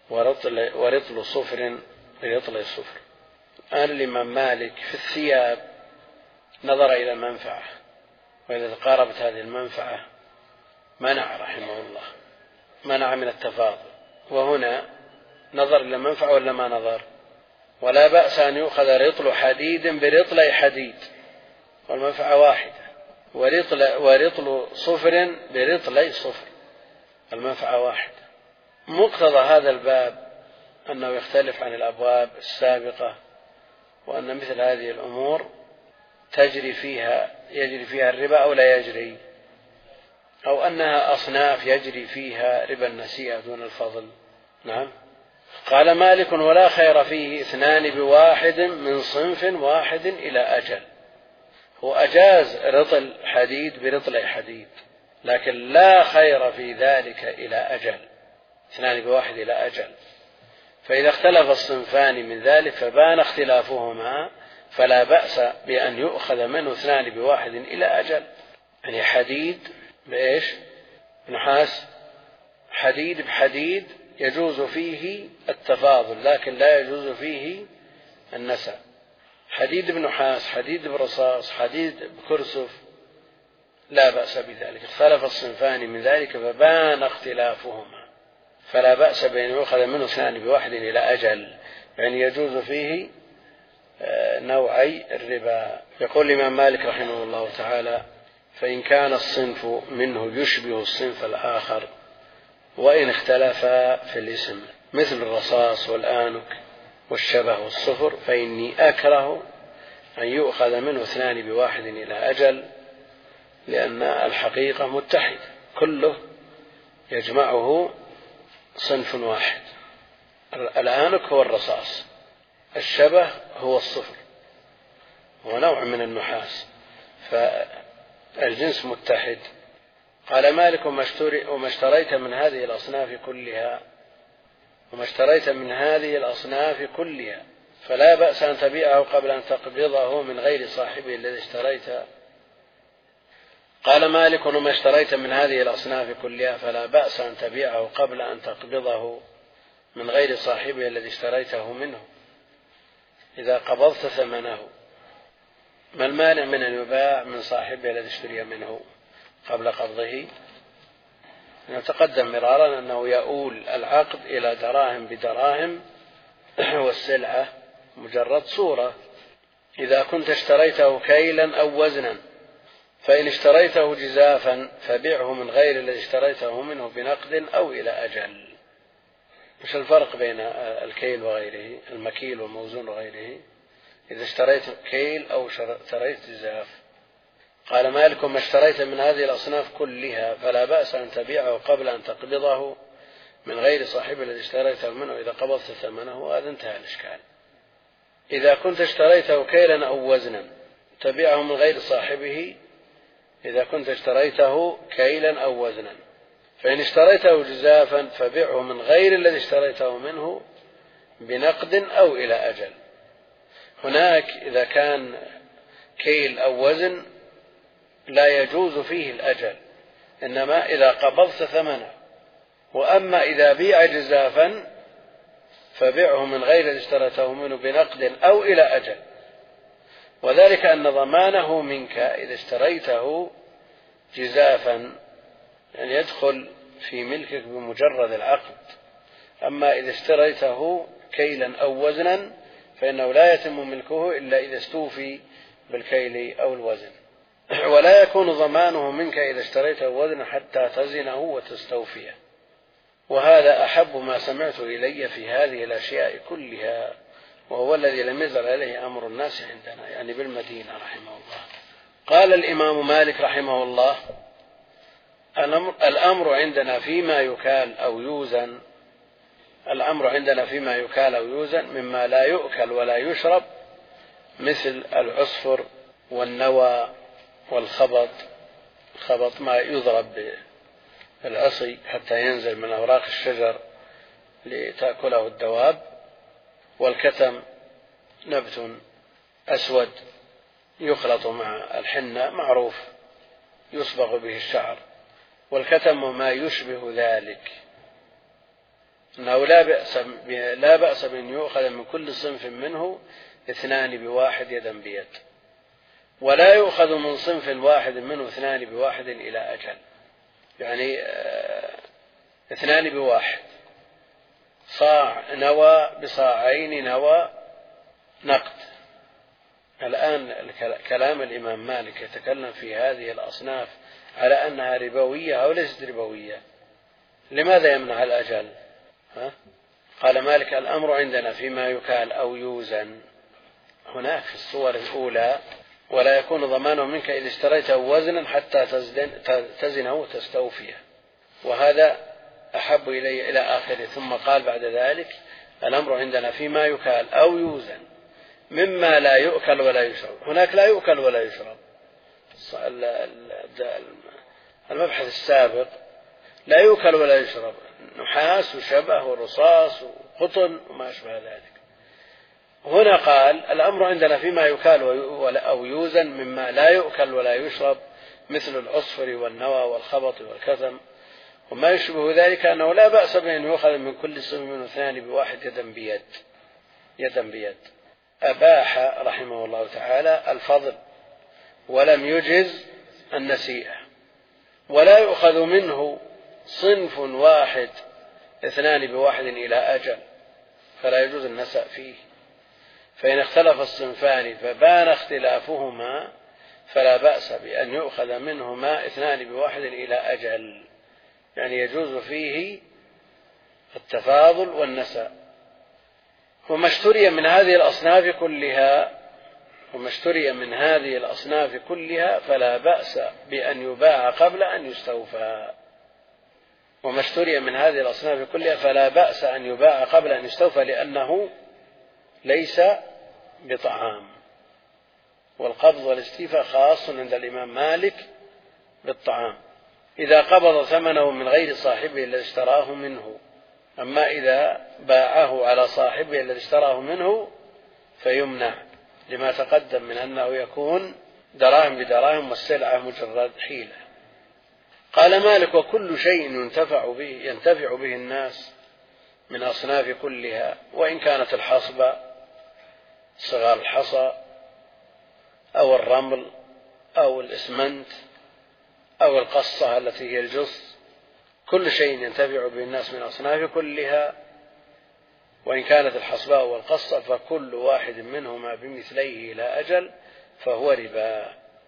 ورطل صفر برطل صفر. قال الإمام مالك في الثياب نظر إلى المنفعة، وإذا تقاربت هذه المنفعة منع رحمه الله، منع من التفاضل. وهنا نظر إلى المنفعة ولا ما نظر؟ ولا بأس أن يؤخذ رطل حديد برطل حديد والمنفعة واحدة، ورطل صفر برطل صفر المنفعة واحدة. مقتضى هذا الباب أنه يختلف عن الأبواب السابقة، وأن مثل هذه الأمور يجري فيها الربا أو لا يجري، أو أنها أصناف يجري فيها ربا النسيئة دون الفضل. نعم. قال مالك: ولا خير فيه 2 بواحد من صنف واحد إلى أجل. هو أجاز رطل حديد برطل حديد، لكن لا خير في ذلك إلى أجل، 2 بواحد إلى أجل. فإذا اختلف الصنفان من ذلك فبان اختلافهما فلا بأس بأن يؤخذ منه 2 بواحد إلى أجل. يعني حديد بإيش؟ نحاس. حديد بحديد يجوز فيه التفاضل، لكن لا يجوز فيه النسع. حديد بنحاس، حديد برصاص، حديد بكرسف، لا بأس بذلك. اختلف الصنفان من ذلك فبان اختلافهما فلا بأس بأن يؤخذ منه 2 بواحد إلى أجل، يعني يجوز فيه نوعي الربا. يقول الإمام مالك رحمه الله تعالى: فإن كان الصنف منه يشبه الصنف الآخر وإن اختلفا في الاسم مثل الرصاص والآنك والشبه والصفر فإني أكره أن يؤخذ منه 2 بواحد إلى أجل، لأن الحقيقة متحد، كله يجمعه صنف واحد. الآنك هو الرصاص، الشبه هو الصفر، هو نوع من النحاس، فالجنس متحد. قال مالك: وما اشتريت من هذه الأصناف كلها فلا بأس أن تبيعه قبل أن تقبضه من غير صاحبه الذي اشتريته. قال مالك: وما اشتريت من هذه الأصناف كلها فلا بأس أن تبيعه قبل أن تقبضه من غير صاحبه الذي اشتريته منه إذا قبضت ثمنه. ما المانع من أن يباع من صاحبه الذي اشتري منه قبل قبضه؟ نتقدم مرارا أنه يؤول العقد إلى دراهم بدراهم، والسلعة مجرد صورة. إذا كنت اشتريته كيلا أو وزنا فإن اشتريته جزافا فبيعه من غير الذي اشتريته منه بنقد أو إلى أجل. مش الفرق بين الكيل وغيره، المكيل والموزون وغيره؟ إذا اشتريت كيل أو اشتريت جزاف. قال مالك: ما اشتريت من هذه الأصناف كلها فلا بأس أن تبيعه قبل أن تقبضه من غير صاحب الذي اشتريته منه إذا قبضت ثمنه. وهذا انتهى الإشكال. إذا كنت اشتريته كيلا أو وزنا تبيعه من غير صاحبه. إذا كنت اشتريته كيلا أو وزنا، فإن اشتريته جزافا فبيعه من غير الذي اشتريته منه بنقد أو إلى أجل. هناك إذا كان كيل أو وزن لا يجوز فيه الأجل، إنما إذا قبضت ثمنه. وأما إذا بيع جزافا فبيعه من غير الذي اشتريته منه بنقد أو إلى أجل، وذلك أن ضمانه منك إذا اشتريته جزافا يعني يدخل في ملكك بمجرد العقد. أما إذا اشتريته كيلا أو وزنا فإنه لا يتم ملكه إلا إذا استوفي بالكيل أو الوزن، ولا يكون ضمانه منك إذا اشتريته وزنا حتى تزنه وتستوفيه. وهذا أحب ما سمعت إلي في هذه الأشياء كلها، وهو الذي لم يزل عليه أمر الناس عندنا، يعني بالمدينة رحمه الله. قال الإمام مالك رحمه الله: الأمر عندنا فيما يكال أو يوزن، الأمر عندنا فيما يكال أو يوزن مما لا يؤكل ولا يشرب، مثل العصفر والنوى والخبط. الخبط ما يضرب بالعصي حتى ينزل من أوراق الشجر لتأكله الدواب، والكتم نبت أسود يخلط مع الحنة معروف يصبغ به الشعر، والكتم ما يشبه ذلك، أنه لا بأس بأن يؤخذ من كل صنف منه 2 بواحد يدا بيد، ولا يؤخذ من صنف واحد منه 2 بواحد إلى أجل، يعني 2 بواحد، صاع نوى بصاعين نوى نقد. الآن كلام الإمام مالك يتكلم في هذه الأصناف على أنها ربوية أو ليست ربوية. لماذا يمنع الأجل؟ قال مالك: الأمر عندنا فيما يكال أو يوزن. هناك في الصور الأولى: ولا يكون ضمانه منك إذا اشتريته وزنا حتى تزنه وتستوفيه، وهذا أحب إلي إلى آخره. ثم قال بعد ذلك: الأمر عندنا فيما يكال أو يوزن مما لا يؤكل ولا يشرب. هناك لا يؤكل ولا يشرب. المبحث السابق لا يؤكل ولا يشرب، نحاس وشبه ورصاص وقطن وما أشبه ذلك. هنا قال: الأمر عندنا فيما يكال أو يوزن مما لا يؤكل ولا يشرب، مثل العصفر والنوى والخبط والكتم وما يشبه ذلك، أنه لا بأس بأن يؤخذ من كل صنف منه 2 بواحد يدا بيد. أباح رحمه الله تعالى الفضل ولم يجز النسيئة، ولا يؤخذ منه صنف واحد 2 بواحد إلى أجل، فلا يجوز النساء فيه. فإن اختلف الصنفان فبان اختلافهما فلا بأس بأن يؤخذ منهما 2 بواحد إلى أجل، يعني يجوز فيه التفاضل والنساء. وما اشتري من هذه الأصناف كلها فلا بأس بأن يباع قبل أن يستوفى. وما اشتري من هذه الأصناف كلها فلا بأس أن يباع قبل أن يستوفى، لأنه ليس بطعام. والقبض والاستيفاء خاص عند الإمام مالك بالطعام إذا قبض ثمنه من غير صاحبه الذي اشتراه منه. أما إذا باعه على صاحبه الذي اشتراه منه فيمنع، لما تقدم من أنه يكون دراهم بدراهم والسلعة مجرد حيلة. قال مالك: وكل شيء ينتفع به الناس من أصناف كلها، وإن كانت الحصبة صغار الحصى أو الرمل أو الإسمنت أو القصة التي هي الجص، كل شيء ينتفع به الناس من أصناف كلها، وإن كانت الحصباء والقصة، فكل واحد منهما بمثليه إلى أجل فهو ربا.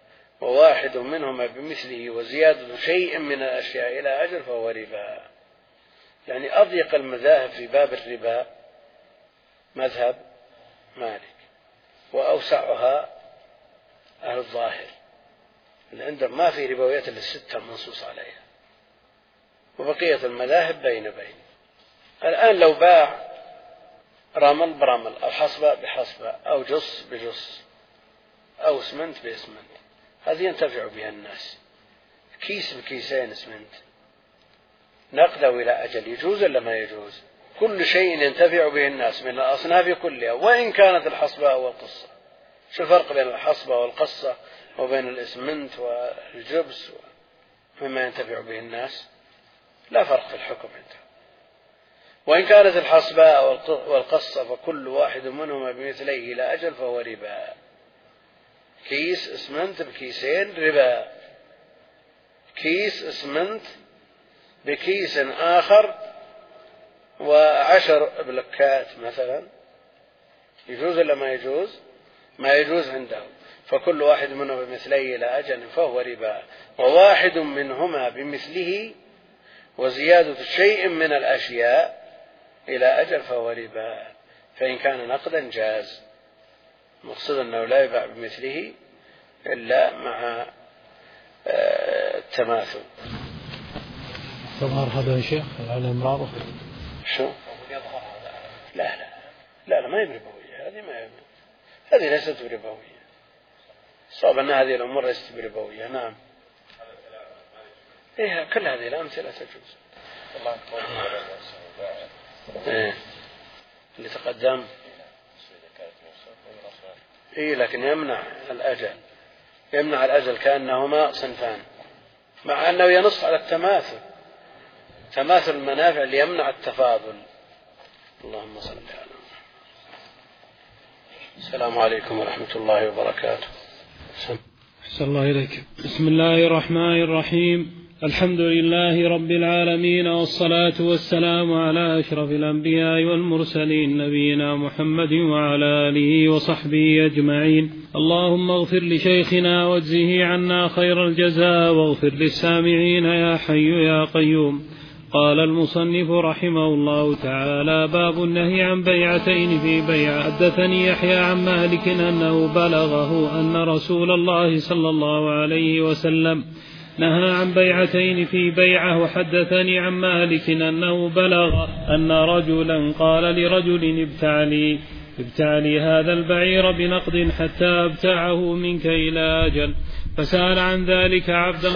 وواحد منهما بمثله وزيادة شيء من الأشياء إلى أجل فهو ربا. يعني أضيق المذاهب في باب الربا مذهب مالك، وأوسعها أهل الظاهر اللي عندهم ما في ربويات إلا 6 منصوص عليها، وبقية المذاهب بين. الآن لو باع رمل برمل أو حصبة بحصبة أو جص بجص أو اسمنت باسمنت، هذه ينتفع بها الناس. كيس بكيسين اسمنت نقده إلى أجل يجوز ولا ما يجوز؟ كل شيء ينتفع به الناس من الأصناف كلها، وإن كانت الحصبة أو القصة. شو الفرق بين الحصبة والقصة وبين الاسمنت والجبس مما ينتفع به الناس؟ لا فرق في الحكم عنده. وإن كانت الحصبة والقصة فكل واحد منهما بمثليه إلى أجل فهو ربا. كيس اسمنت بكيسين ربا، كيس اسمنت بكيس آخر 10 بلوكات مثلا يجوز ولا ما يجوز؟ ما يجوز عنده. فكل واحد منهما بمثليه إلى أجل فهو ربا. وواحد منهما بمثله وزيادة شيء من الأشياء إلى أجل فهو ربا. فإن كان نقدا جاز. مقصد أنه لا يباع بمثله إلا مع التماثل. تظهر هذا يا شيخ على امراره؟ شو؟ لا ما هي بربوية. هذه ليست بربوية. صعب أن هذه الأمور ليست بربوية. نعم. إيه كل هذه الأمثلة تجوز. إيه اللي تقدم. إيه لكن يمنع الأجل كأنهما صنفان، مع أنه ينص على التماثل، تماثل المنافع اللي يمنع التفاضل. اللهم صل على محمد. السلام عليكم ورحمة الله وبركاته. أحسن الله إليك. بسم الله الرحمن الرحيم. الحمد لله رب العالمين، والصلاة والسلام على أشرف الأنبياء والمرسلين نبينا محمد وعلى آله وصحبه أجمعين. اللهم اغفر لشيخنا واجزه عنا خير الجزاء، واغفر للسامعين يا حي يا قيوم. قال المصنف رحمه الله تعالى: باب النهي عن بيعتين في بيعة. حدثني يحيى عن مالك أنه بلغه أن رسول الله صلى الله عليه وسلم نهى عن بيعتين في بيعة. وحدثني عن مالك أنه بلغ أن رجلا قال لرجل: ابتع لي هذا البعير بنقد حتى أبتعه منك إلى أجل. فسأل عن ذلك عبد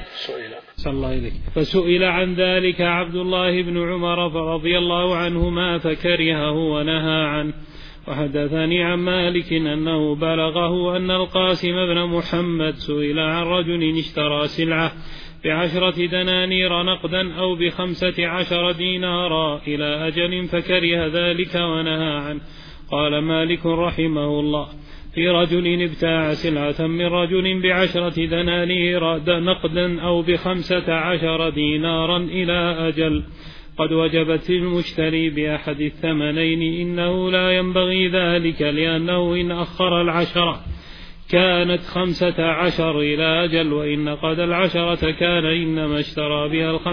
الله بن عمر رضي الله عنهما فكرهه ونهى عنه. وحدثني عن مالك أنه بلغه أن القاسم بن محمد سئل عن رجل اشترى سلعة ب10 دنانير نقدا أو ب15 دينارا إلى أجل فكره ذلك ونهى عنه. قال مالك رحمه الله: في رجل ابتاع سلعة من رجل ب10 دنانير نقدا أو ب15 دينارا إلى أجل قد وجبت للمشتري بأحد الثمنين، إنه لا ينبغي ذلك، لأنه إن أخر 10 كانت 15 إلى أجل، وإن قد 10 كان إنما اشترى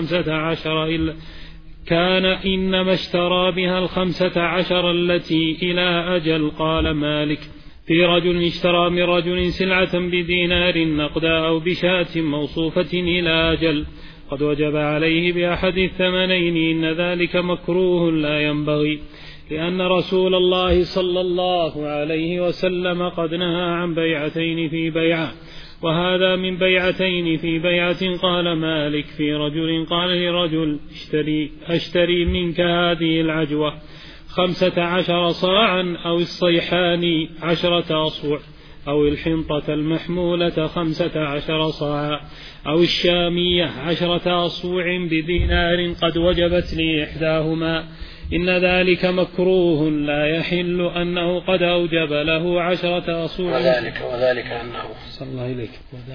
بها 15 التي إلى أجل. قال مالك: في رجل اشترى من رجل سلعة بدينار نقدا أو بشاة موصوفة إلى أجل قد وجب عليه بأحد الثمنين، إن ذلك مكروه لا ينبغي، لأن رسول الله صلى الله عليه وسلم قد نهى عن بيعتين في بيعة، وهذا من بيعتين في بيعة. قال مالك: في رجل قال لرجل: أشتري منك هذه العجوة 15 صاعا، أو الصيحان 10 أصوع، أو الحنطة المحمولة 15 صاعا، أو الشامية 10 أصوع بدينار قد وجبت لي إحداهما، إن ذلك مكروه لا يحل، أنه قد أوجب له 10 أصوع. وذلك أنه صلى الله إليك.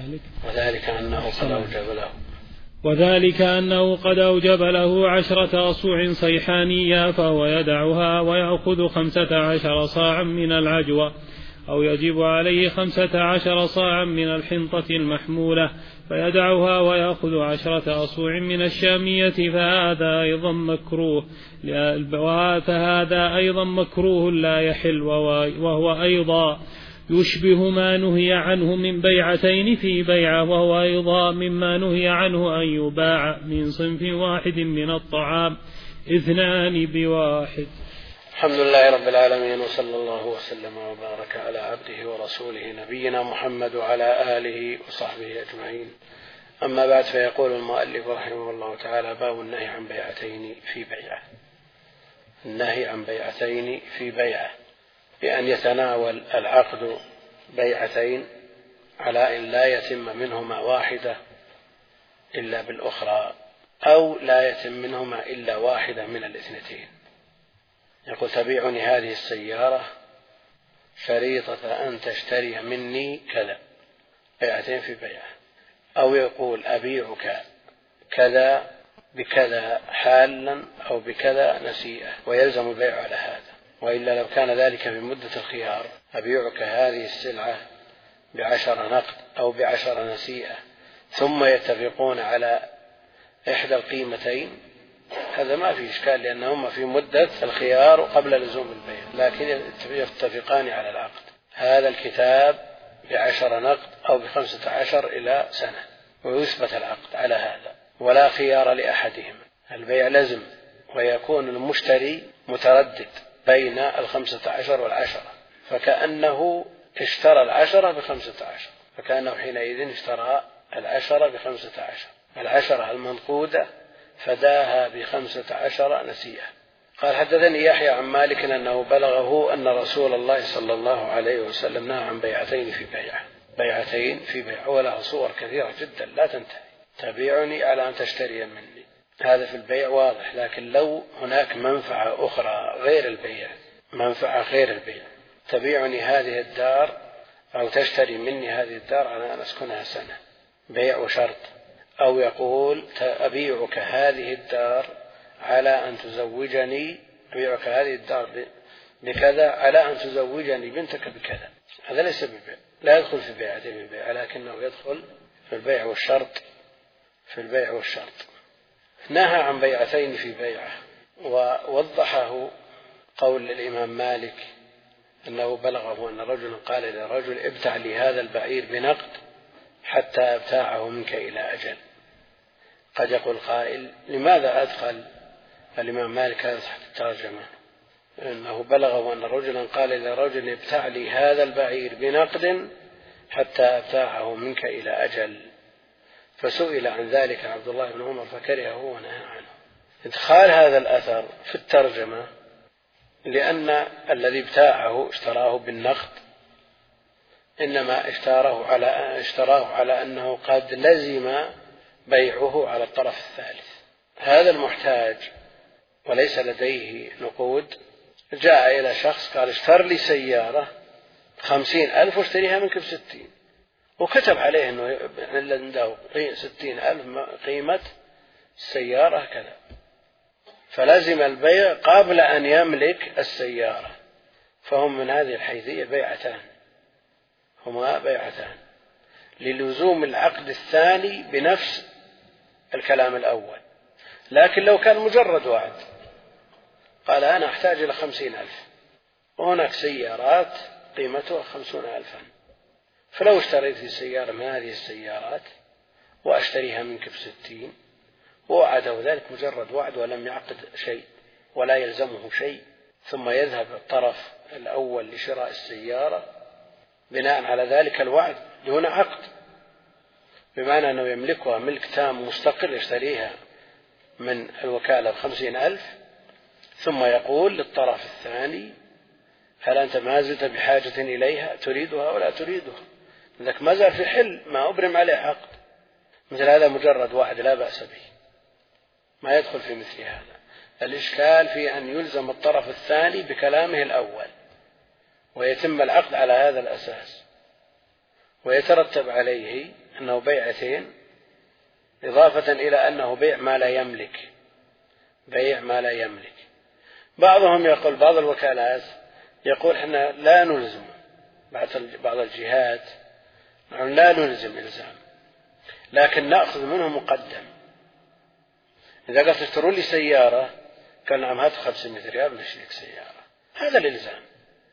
وذلك أنه قد أوجب له 10 أصوع صيحانية، فهو يدعها ويأخذ 15 صاعا من العجوة. أو يجب عليه 15 صاعا من الحنطة المحمولة فيدعها ويأخذ 10 أصوع من الشامية فهذا أيضا مكروه لا يحل، وهو أيضا يشبه ما نهي عنه من بيعتين في بيعة، وهو أيضا مما نهي عنه أن يباع من صنف واحد من الطعام 2 بواحد. الحمد لله رب العالمين، وصلى الله وسلم وبارك على عبده ورسوله نبينا محمد وعلى آله وصحبه أجمعين. أما بعد، فيقول المؤلف رحمه الله تعالى: باب النهي عن بيعتين في بيعة. النهي عن بيعتين في بيعة بأن يتناول العقد بيعتين على أن لا يتم منهما واحدة إلا بالأخرى، أو لا يتم منهما إلا واحدة من الاثنتين. يقول: تبيعني هذه السيارة شريطة أن تشتري مني كذا، بيعتين في بيعة. أو يقول: أبيعك كذا بكذا حالا أو بكذا نسيئة، ويلزم البيع على هذا. وإلا لو كان ذلك بمدة الخيار: أبيعك هذه السلعة ب10 نقد أو ب10 نسيئة، ثم يتفقون على إحدى القيمتين، هذا ما في إشكال، لأنهما في مدة الخيار قبل لزوم البيع، لكن يتفقان على العقد: هذا الكتاب ب10 نقد أو ب15 إلى سنة، ويثبت العقد على هذا، ولا خيار لأحدهم. البيع لزم، ويكون المشتري متردد بين 15 والعشرة، فكأنه اشترى 10 ب15، فكأنه حينئذ اشترى 10 ب15، 10 المنقودة فداها ب15 نسيئة. قال: حدثني يحيى عن مالك أنه بلغه أن رسول الله صلى الله عليه وسلم نهى عن بيعتين في بيعة. بيعتين في بيعة ولها صور كثيرة جدا لا تنتهي. تبيعني على أن تشتري مني، هذا في البيع واضح. لكن لو هناك منفعة أخرى غير البيع، منفعة غير البيع: تبيعني هذه الدار أو تشتري مني هذه الدار على أن أسكنها سنة، بيع وشرط. أو يقول: أبيعك هذه الدار على أن تزوجني، أبيعك هذه الدار بكذا على أن تزوجني بنتك بكذا، هذا ليس ببيع، لا يدخل في بيعتين البيع، لكنه يدخل في البيع والشرط. في البيع والشرط نهى عن بيعتين في بيعة، ووضحه قول الإمام مالك أنه بلغه أن رجلا قال لرجل: ابتع لي هذا البعير بنقد حتى أبتاعه منك إلى أجل. قد يقول قائل: لماذا أدخل الإمام مالك هذا تحت الترجمة؟ أنه بلغه أن رجلا قال لرجل: ابتع لي هذا البعير بنقد حتى أبتاعه منك إلى أجل. فسئل عن ذلك عبد الله بن عمر فكرهه ونهى عنه. إدخال هذا الأثر في الترجمة لأن الذي ابتاعه اشتراه بالنقد، إنما اشتراه على أنه قد لزم بيعه على الطرف الثالث. هذا المحتاج وليس لديه نقود جاء إلى شخص قال: اشتر لي سيارة 50,000 واشتريها منك ب60، وكتب عليه أنه عنده 60,000 قيمة السيارة كذا، فلازم البيع قبل أن يملك السيارة. فهم من هذه الحيثية بيعتان، هما بيعتان للزوم العقد الثاني بنفس الكلام الأول. لكن لو كان مجرد وعد، قال: أنا أحتاج إلى 50,000 وهناك سيارات قيمتها 50,000، فلو اشتريت سيارة من هذه السيارات وأشتريها منك ب60، ووعده ذلك مجرد وعد ولم يعقد شيء ولا يلزمه شيء، ثم يذهب الطرف الأول لشراء السيارة بناء على ذلك الوعد دون عقد، بمعنى أنه يملكها ملك تام مستقل، يشتريها من الوكالة ب50,000، ثم يقول للطرف الثاني: هل أنت ما زلت بحاجة إليها، تريدها ولا تريدها؟ لذلك ما زال في حل، ما أبرم عليه عقد. مثل هذا مجرد وعد لا بأس به، ما يدخل في مثل هذا. الإشكال في أن يلزم الطرف الثاني بكلامه الأول ويتم العقد على هذا الأساس، ويترتب عليه أنه بيعتين، إضافة إلى أنه بيع ما لا يملك، بيع ما لا يملك. بعضهم يقول، بعض الوكالات يقول: إحنا لا نلزم بعض الجهات نحن لا نلزم إلزام، لكن نأخذ منه مقدم. إذا قلت اشتروا لي سيارة قال نعم هات 500 ريال ونشتريك سيارة، هذا الإلزام،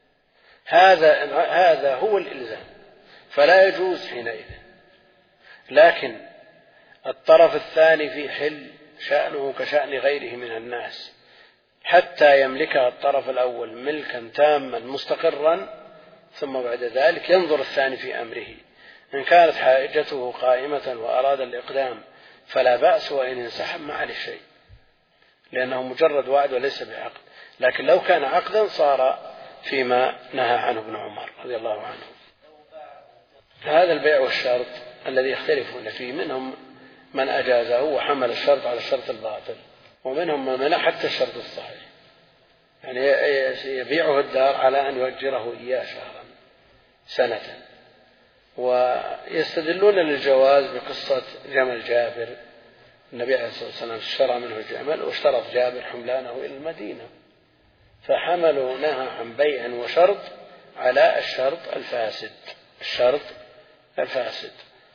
هذا هو الإلزام، فلا يجوز حينئذ. لكن الطرف الثاني في حل شأنه كشأن غيره من الناس حتى يملكها الطرف الأول ملكا تاما مستقرا، ثم بعد ذلك ينظر الثاني في أمره. إن كانت حاجته قائمة وأراد الإقدام فلا بأس، وإن انسحب ما عليه شيء، لأنه مجرد وعد وليس بعقد. لكن لو كان عقدا صار فيما نهى عنه ابن عمر رضي الله عنه. هذا البيع والشرط الذي يختلفون فيه، منهم من أجازه وحمل الشرط على الشرط الباطل، ومنهم من منع حتى الشرط الصحيح، يعني يبيعه الدار على أن يؤجره إياه شهرا سنة. ويستدلون للجواز بقصة جمل جابر، النبي عليه الصلاة والسلام اشترى منه الجمل واشترط جابر حملانه إلى المدينة، فحملوا نهى عن بيع وشرط على الشرط الفاسد.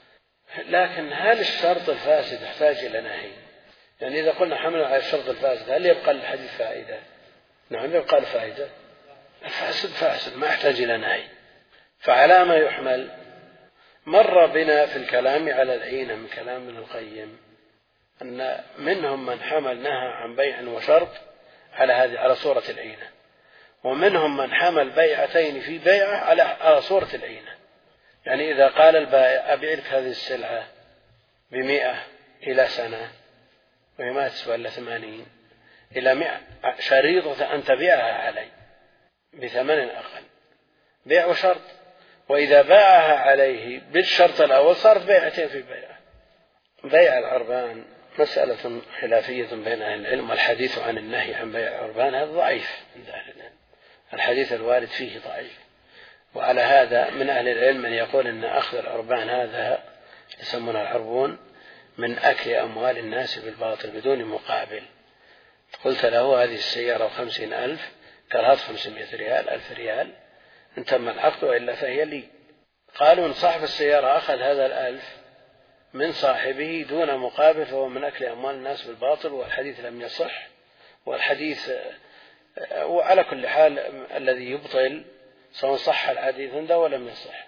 لكن هل الشرط الفاسد يحتاج إلى نهي؟ يعني إذا قلنا حمل على الشرط الفاسد هل يبقى الحديث فائدة؟ نعم يبقى الفائدة، الفاسد فاسد ما يحتاج إلى نهي. فعلى ما يحمل؟ مر بنا في الكلام على العينة من كلام ابن القيم أن منهم من حمل نهى عن بيع وشرط على صورة العينة، ومنهم من حمل بيعتين في بيعة على صورة العينة. يعني إذا قال البائع أبيع لك هذه السلعة 100 إلى سنة وهي ما تسوى إلا 80 إلى 100 شريطة أن تبيعها علي بثمن أقل، بيع وشرط. وإذا باعها عليه بالشرط الأول صارت بيعتين في بيعة. بيع العربان مسألة خلافية بين أهل العلم، والحديث عن النهي عن بيع العربان هذا ضعيف عند أهل العلم، الحديث الوارد فيه ضعيف. وعلى هذا من أهل العلم من يقول أن أخذ العربان هذا يسمونه العربون من أكل أموال الناس بالباطل بدون مقابل. قلت له هذه السيارة 50,000 قال هات 500 ريال 1000 ريال إن تم العقد وإلا فهي لي. قالوا إن صاحب السيارة أخذ هذا 1000 من صاحبه دون مقابل فهو من أكل أموال الناس بالباطل، والحديث لم يصح. والحديث وعلى كل حال الذي يبطل سواء صح الحديث عنده ولم يصح.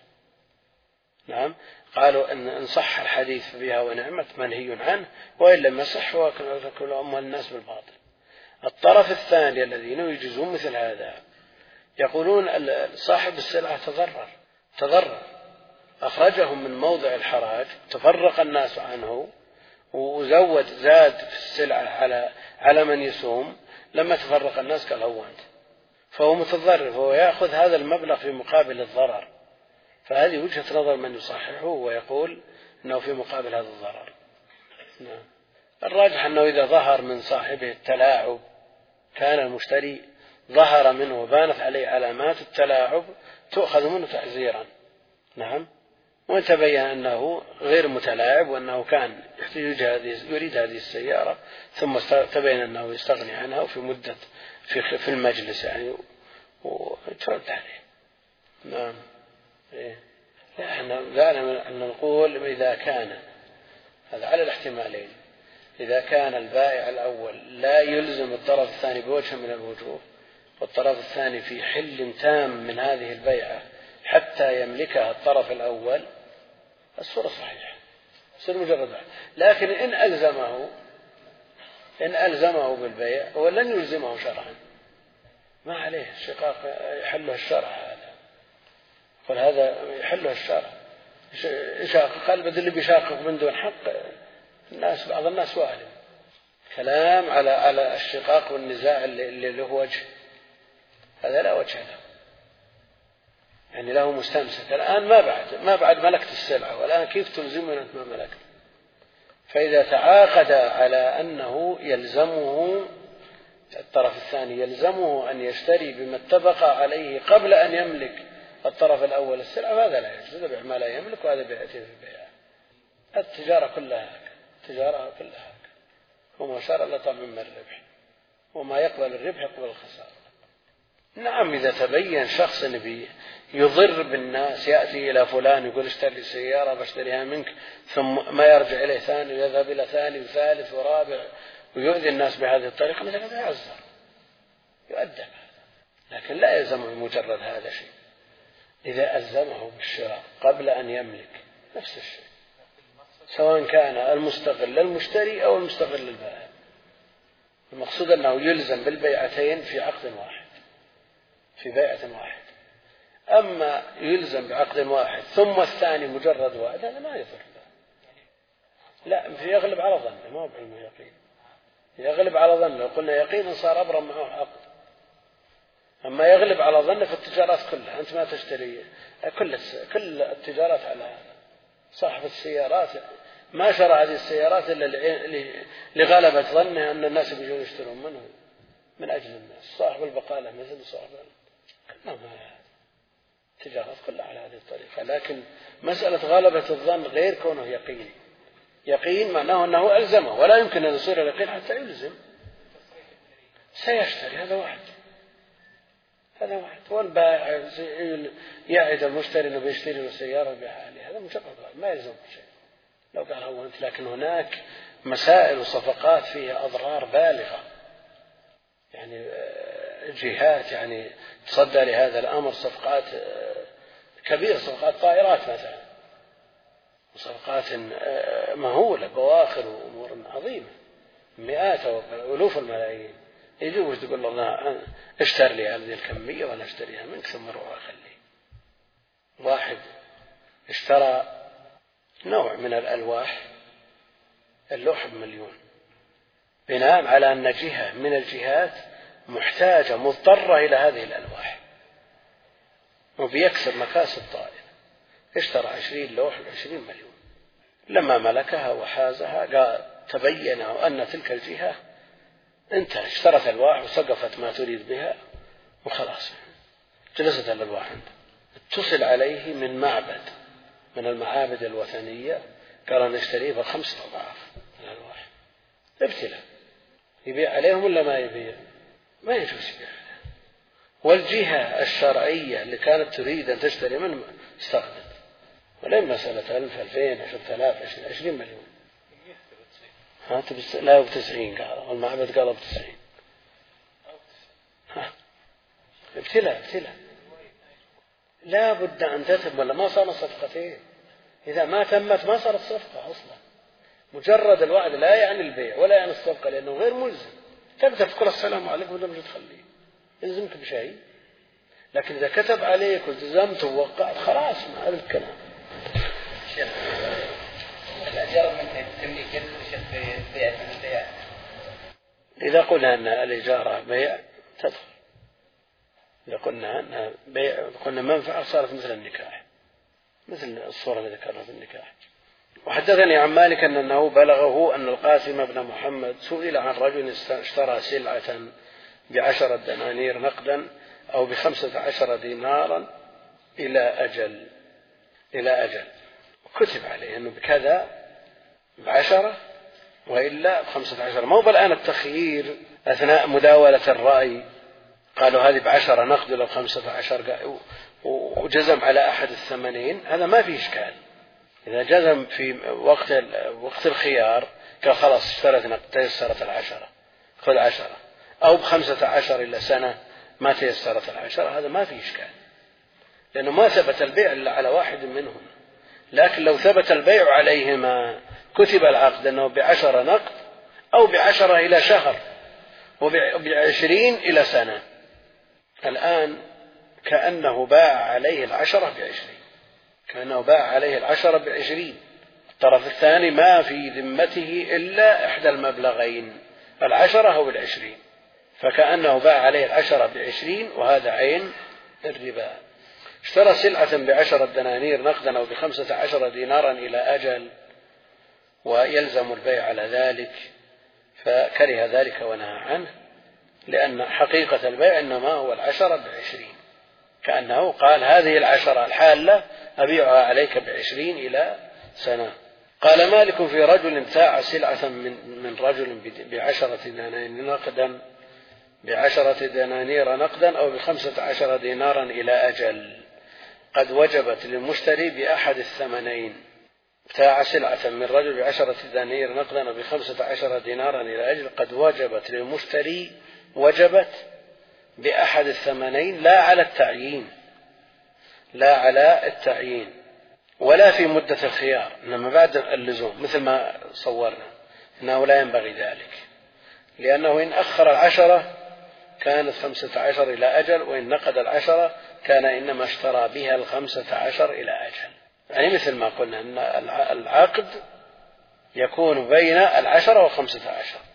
نعم قالوا إن صح الحديث بها ونعمة منهي عنه، وإن لم يصح هو أكل أموال الناس بالباطل. الطرف الثاني الذين يجيزون مثل هذا يقولون صاحب السلعة تضرر أخرجهم من موضع الحراج، تفرق الناس عنه زاد في السلعة على من يسوم، لما تفرق الناس قال هو أنت، فهو متضرر، فهو يأخذ هذا المبلغ في مقابل الضرر. فهذه وجهة نظر من يصححه ويقول أنه في مقابل هذا الضرر. نعم. الراجح أنه إذا ظهر من صاحبه التلاعب كان المشتري ظهر منه وبانت عليه علامات التلاعب تؤخذ منه تعزيرا. نعم. وإن تبين أنه غير متلاعب وأنه كان يريد هذه السيارة ثم تبين أنه يستغني عنها وفي مدة في المجلس يعني وترد عليه. نعم. لا احنا نقول إذا كان هذا على الاحتمالين، إذا كان البائع الأول لا يلزم الطرف الثاني بوجه من الوجوه، والطرف الثاني في حل تام من هذه البيعة حتى يملكها الطرف الأول، الصورة صحيحة صار مجرد. لكن إن ألزمه بالبيع هو لن يلزمه شرعا، ما عليه شقاق يحله الشرع. هذا قال هذا يحله الشرع يشاقق، قال بدل بيشاقق من دون حق الناس، بعض الناس واهل كلام على الشقاق والنزاع اللي له وجه، هذا لا وجه له، يعني له مستمسك الآن ما بعد ملكت السلعة، والآن كيف تلزمه أنت ما ملكت؟ فإذا تعاقد على أنه يلزمه الطرف الثاني يلزمه أن يشتري بما اتفق عليه قبل أن يملك الطرف الأول السلعة، هذا لا يجوز، هذا بيع ما لا يملك وهذا بيعتين في البيع. التجارة كلها هكذا، وما شرع إلا طعم من الربح، وما يقبل الربح يقبل الخسارة. نعم، إذا تبين شخص يضر بالناس، يأتي إلى فلان يقول اشتري سيارة بشتريها منك، ثم ما يرجع إليه ثاني ويذهب إلى ثاني وثالث ورابع ويؤذي الناس بهذه الطريقة، مثل هذا يعذر يؤدب، لكن لا يلزم مجرد هذا شيء. إذا ألزمه بالشراء قبل أن يملك نفس الشيء، سواء كان المستغل للمشتري أو المستغل للبائع، المقصود أنه يلزم بالبيعتين في عقد واحد، في بيعة واحد. أما يلزم بعقد واحد ثم الثاني مجرد واحد، هذا ما يضر، لا، يغلب على ظنه، ما هو بعلم يقين، يغلب على ظنه. لو قلنا يقينا صار أبرم معه عقد. أما يغلب على ظنه في التجارات كلها، أنت ما تشتري، كل التجارات على هذا. صاحب السيارات ما شرى هذه السيارات إلا لغلبة ظنه أن الناس بيجون يشترون منه من أجل الناس. صاحب البقالة مثل صاحب التجارات كلها على هذه الطريقة. لكن مسألة غلبة الظن غير كونه يقين. يقين معناه أنه ألزمه، ولا يمكن أن يصير اليقين حتى يلزم. سيشتري، هذا واحد. والبائع يعد المشتري أنه بيشتري له سيارة بحالها، هذا مجرد ما يلزم شيء لو قال هو أنت. لكن هناك مسائل وصفقات فيها أضرار بالغة، يعني جهات يعني تصدى لهذا الأمر، صفقات كبيرة، صفقات طائرات مثلا، وصفقات مهولة، بواخر وأمور عظيمة، مئات وألوف الملايين. يجوز تقول له اشتر لي هذه الكمية وأنا اشتريها منك ثم روح أخليه. واحد اشترى نوع من الألواح، اللوح ب1,000,000، بناء على أن جهة من الجهات محتاجة مضطرة إلى هذه الألواح وبيكسب مكاسب طائلة. اشترى 20 لوح ب20 مليون. لما ملكها وحازها تبين أن تلك الجهة انتهى، اشترت ألواح وسقفت ما تريد بها وخلاص، جلست الألواح عنده. اتصل عليه من معبد من المعابد الوثنية، قال نشتريه ب5 أضعاف الألواح. ابتلى، يبيع عليهم ولا ما يبيع؟ ما يجوز يبيع. والجهة الشرعية اللي كانت تريد أن تشتري منه استغنت، ولين مسألة 1000 2000 10,000 20 مليون. لا ب90 قال، والمعبد قال ب90. ابتلى لا بد أن تتم، ولا ما صار صفقتين. إذا ما تمت ما صارت صفقة أصلا. مجرد الوعد لا يعني البيع ولا يعني الصفقة، لأنه غير ملزم. تبدأ تقول السلام عليكم ولا مش تخليه، يلزمك بشيء. لكن إذا كتب عليك والتزمت ووقعت خلاص، ما هذا الكلام. الأجار من تمليك في بيع. إذا قلنا أن الإجارة بيع تدخل. إذا قلنا أن بيع قلنا منفعة صارت مثل النكاح، مثل الصورة اللي ذكرنا في النكاح. وحدثني عن مالك أنه بلغه أن القاسم بن محمد سئل عن رجل اشترى سلعة ب10 دنانير نقدا أو ب15 دينارا إلى أجل، كتب عليه أنه بكذا ب10 وإلا ب15. ما هو الآن التخيير أثناء مداولة الرأي، قالوا هذه ب10 نقد ولا ب15 وجزم على أحد الثمنين، هذا ما فيه إشكال. إذا جزم في وقت الخيار قال خلاص اشترت نقد تيسرت 10 خذ 10، أو ب15 إلى سنة ما تيسرت 10، هذا ما فيه إشكال، لأنه ما ثبت البيع إلا على واحد منهم. لكن لو ثبت البيع عليهما كتب العقد أنه ب10 نقد أو ب10 إلى شهر وب20 إلى سنة. الآن كأنه باع عليه 10 ب20، كأنه باع عليه 10 ب20. الطرف الثاني ما في ذمته إلا إحدى المبلغين، 10 أو 20، فكأنه باع عليه 10 ب20، وهذا عين الربا. اشترى سلعة ب10 دنانير نقدا أو ب15 دينارا إلى أجل، ويلزم البيع على ذلك، فكره ذلك ونهى عنه، لأن حقيقة البيع إنما هو 10 ب20، كأنه قال هذه 10 الحالة أبيعها عليك ب20 إلى سنة. قال مالك في رجل ابتاع سلعة من رجل ب10 دنانير نقدا ب10 دنانير نقدا أو ب15 دينارا إلى أجل، قد وجبت للمشتري بأحد الثمنين. ابتاع سلعة من رجل ب10 دنانير نقدا أو ب15 دينارا إلى أجل، قد وجبت للمشتري، وجبت بأحد الثمنين، لا على التعيين، لا على التعيين ولا في مدة الخيار، إنما بعد اللزوم، مثل ما صورنا إنه لا ينبغي ذلك، لأنه إن أخر 10 كانت 15 إلى أجل، وإن نقد 10 كان إنما اشترى بها 15 إلى أجل. يعني مثل ما قلنا أن العقد يكون بين 10 و15.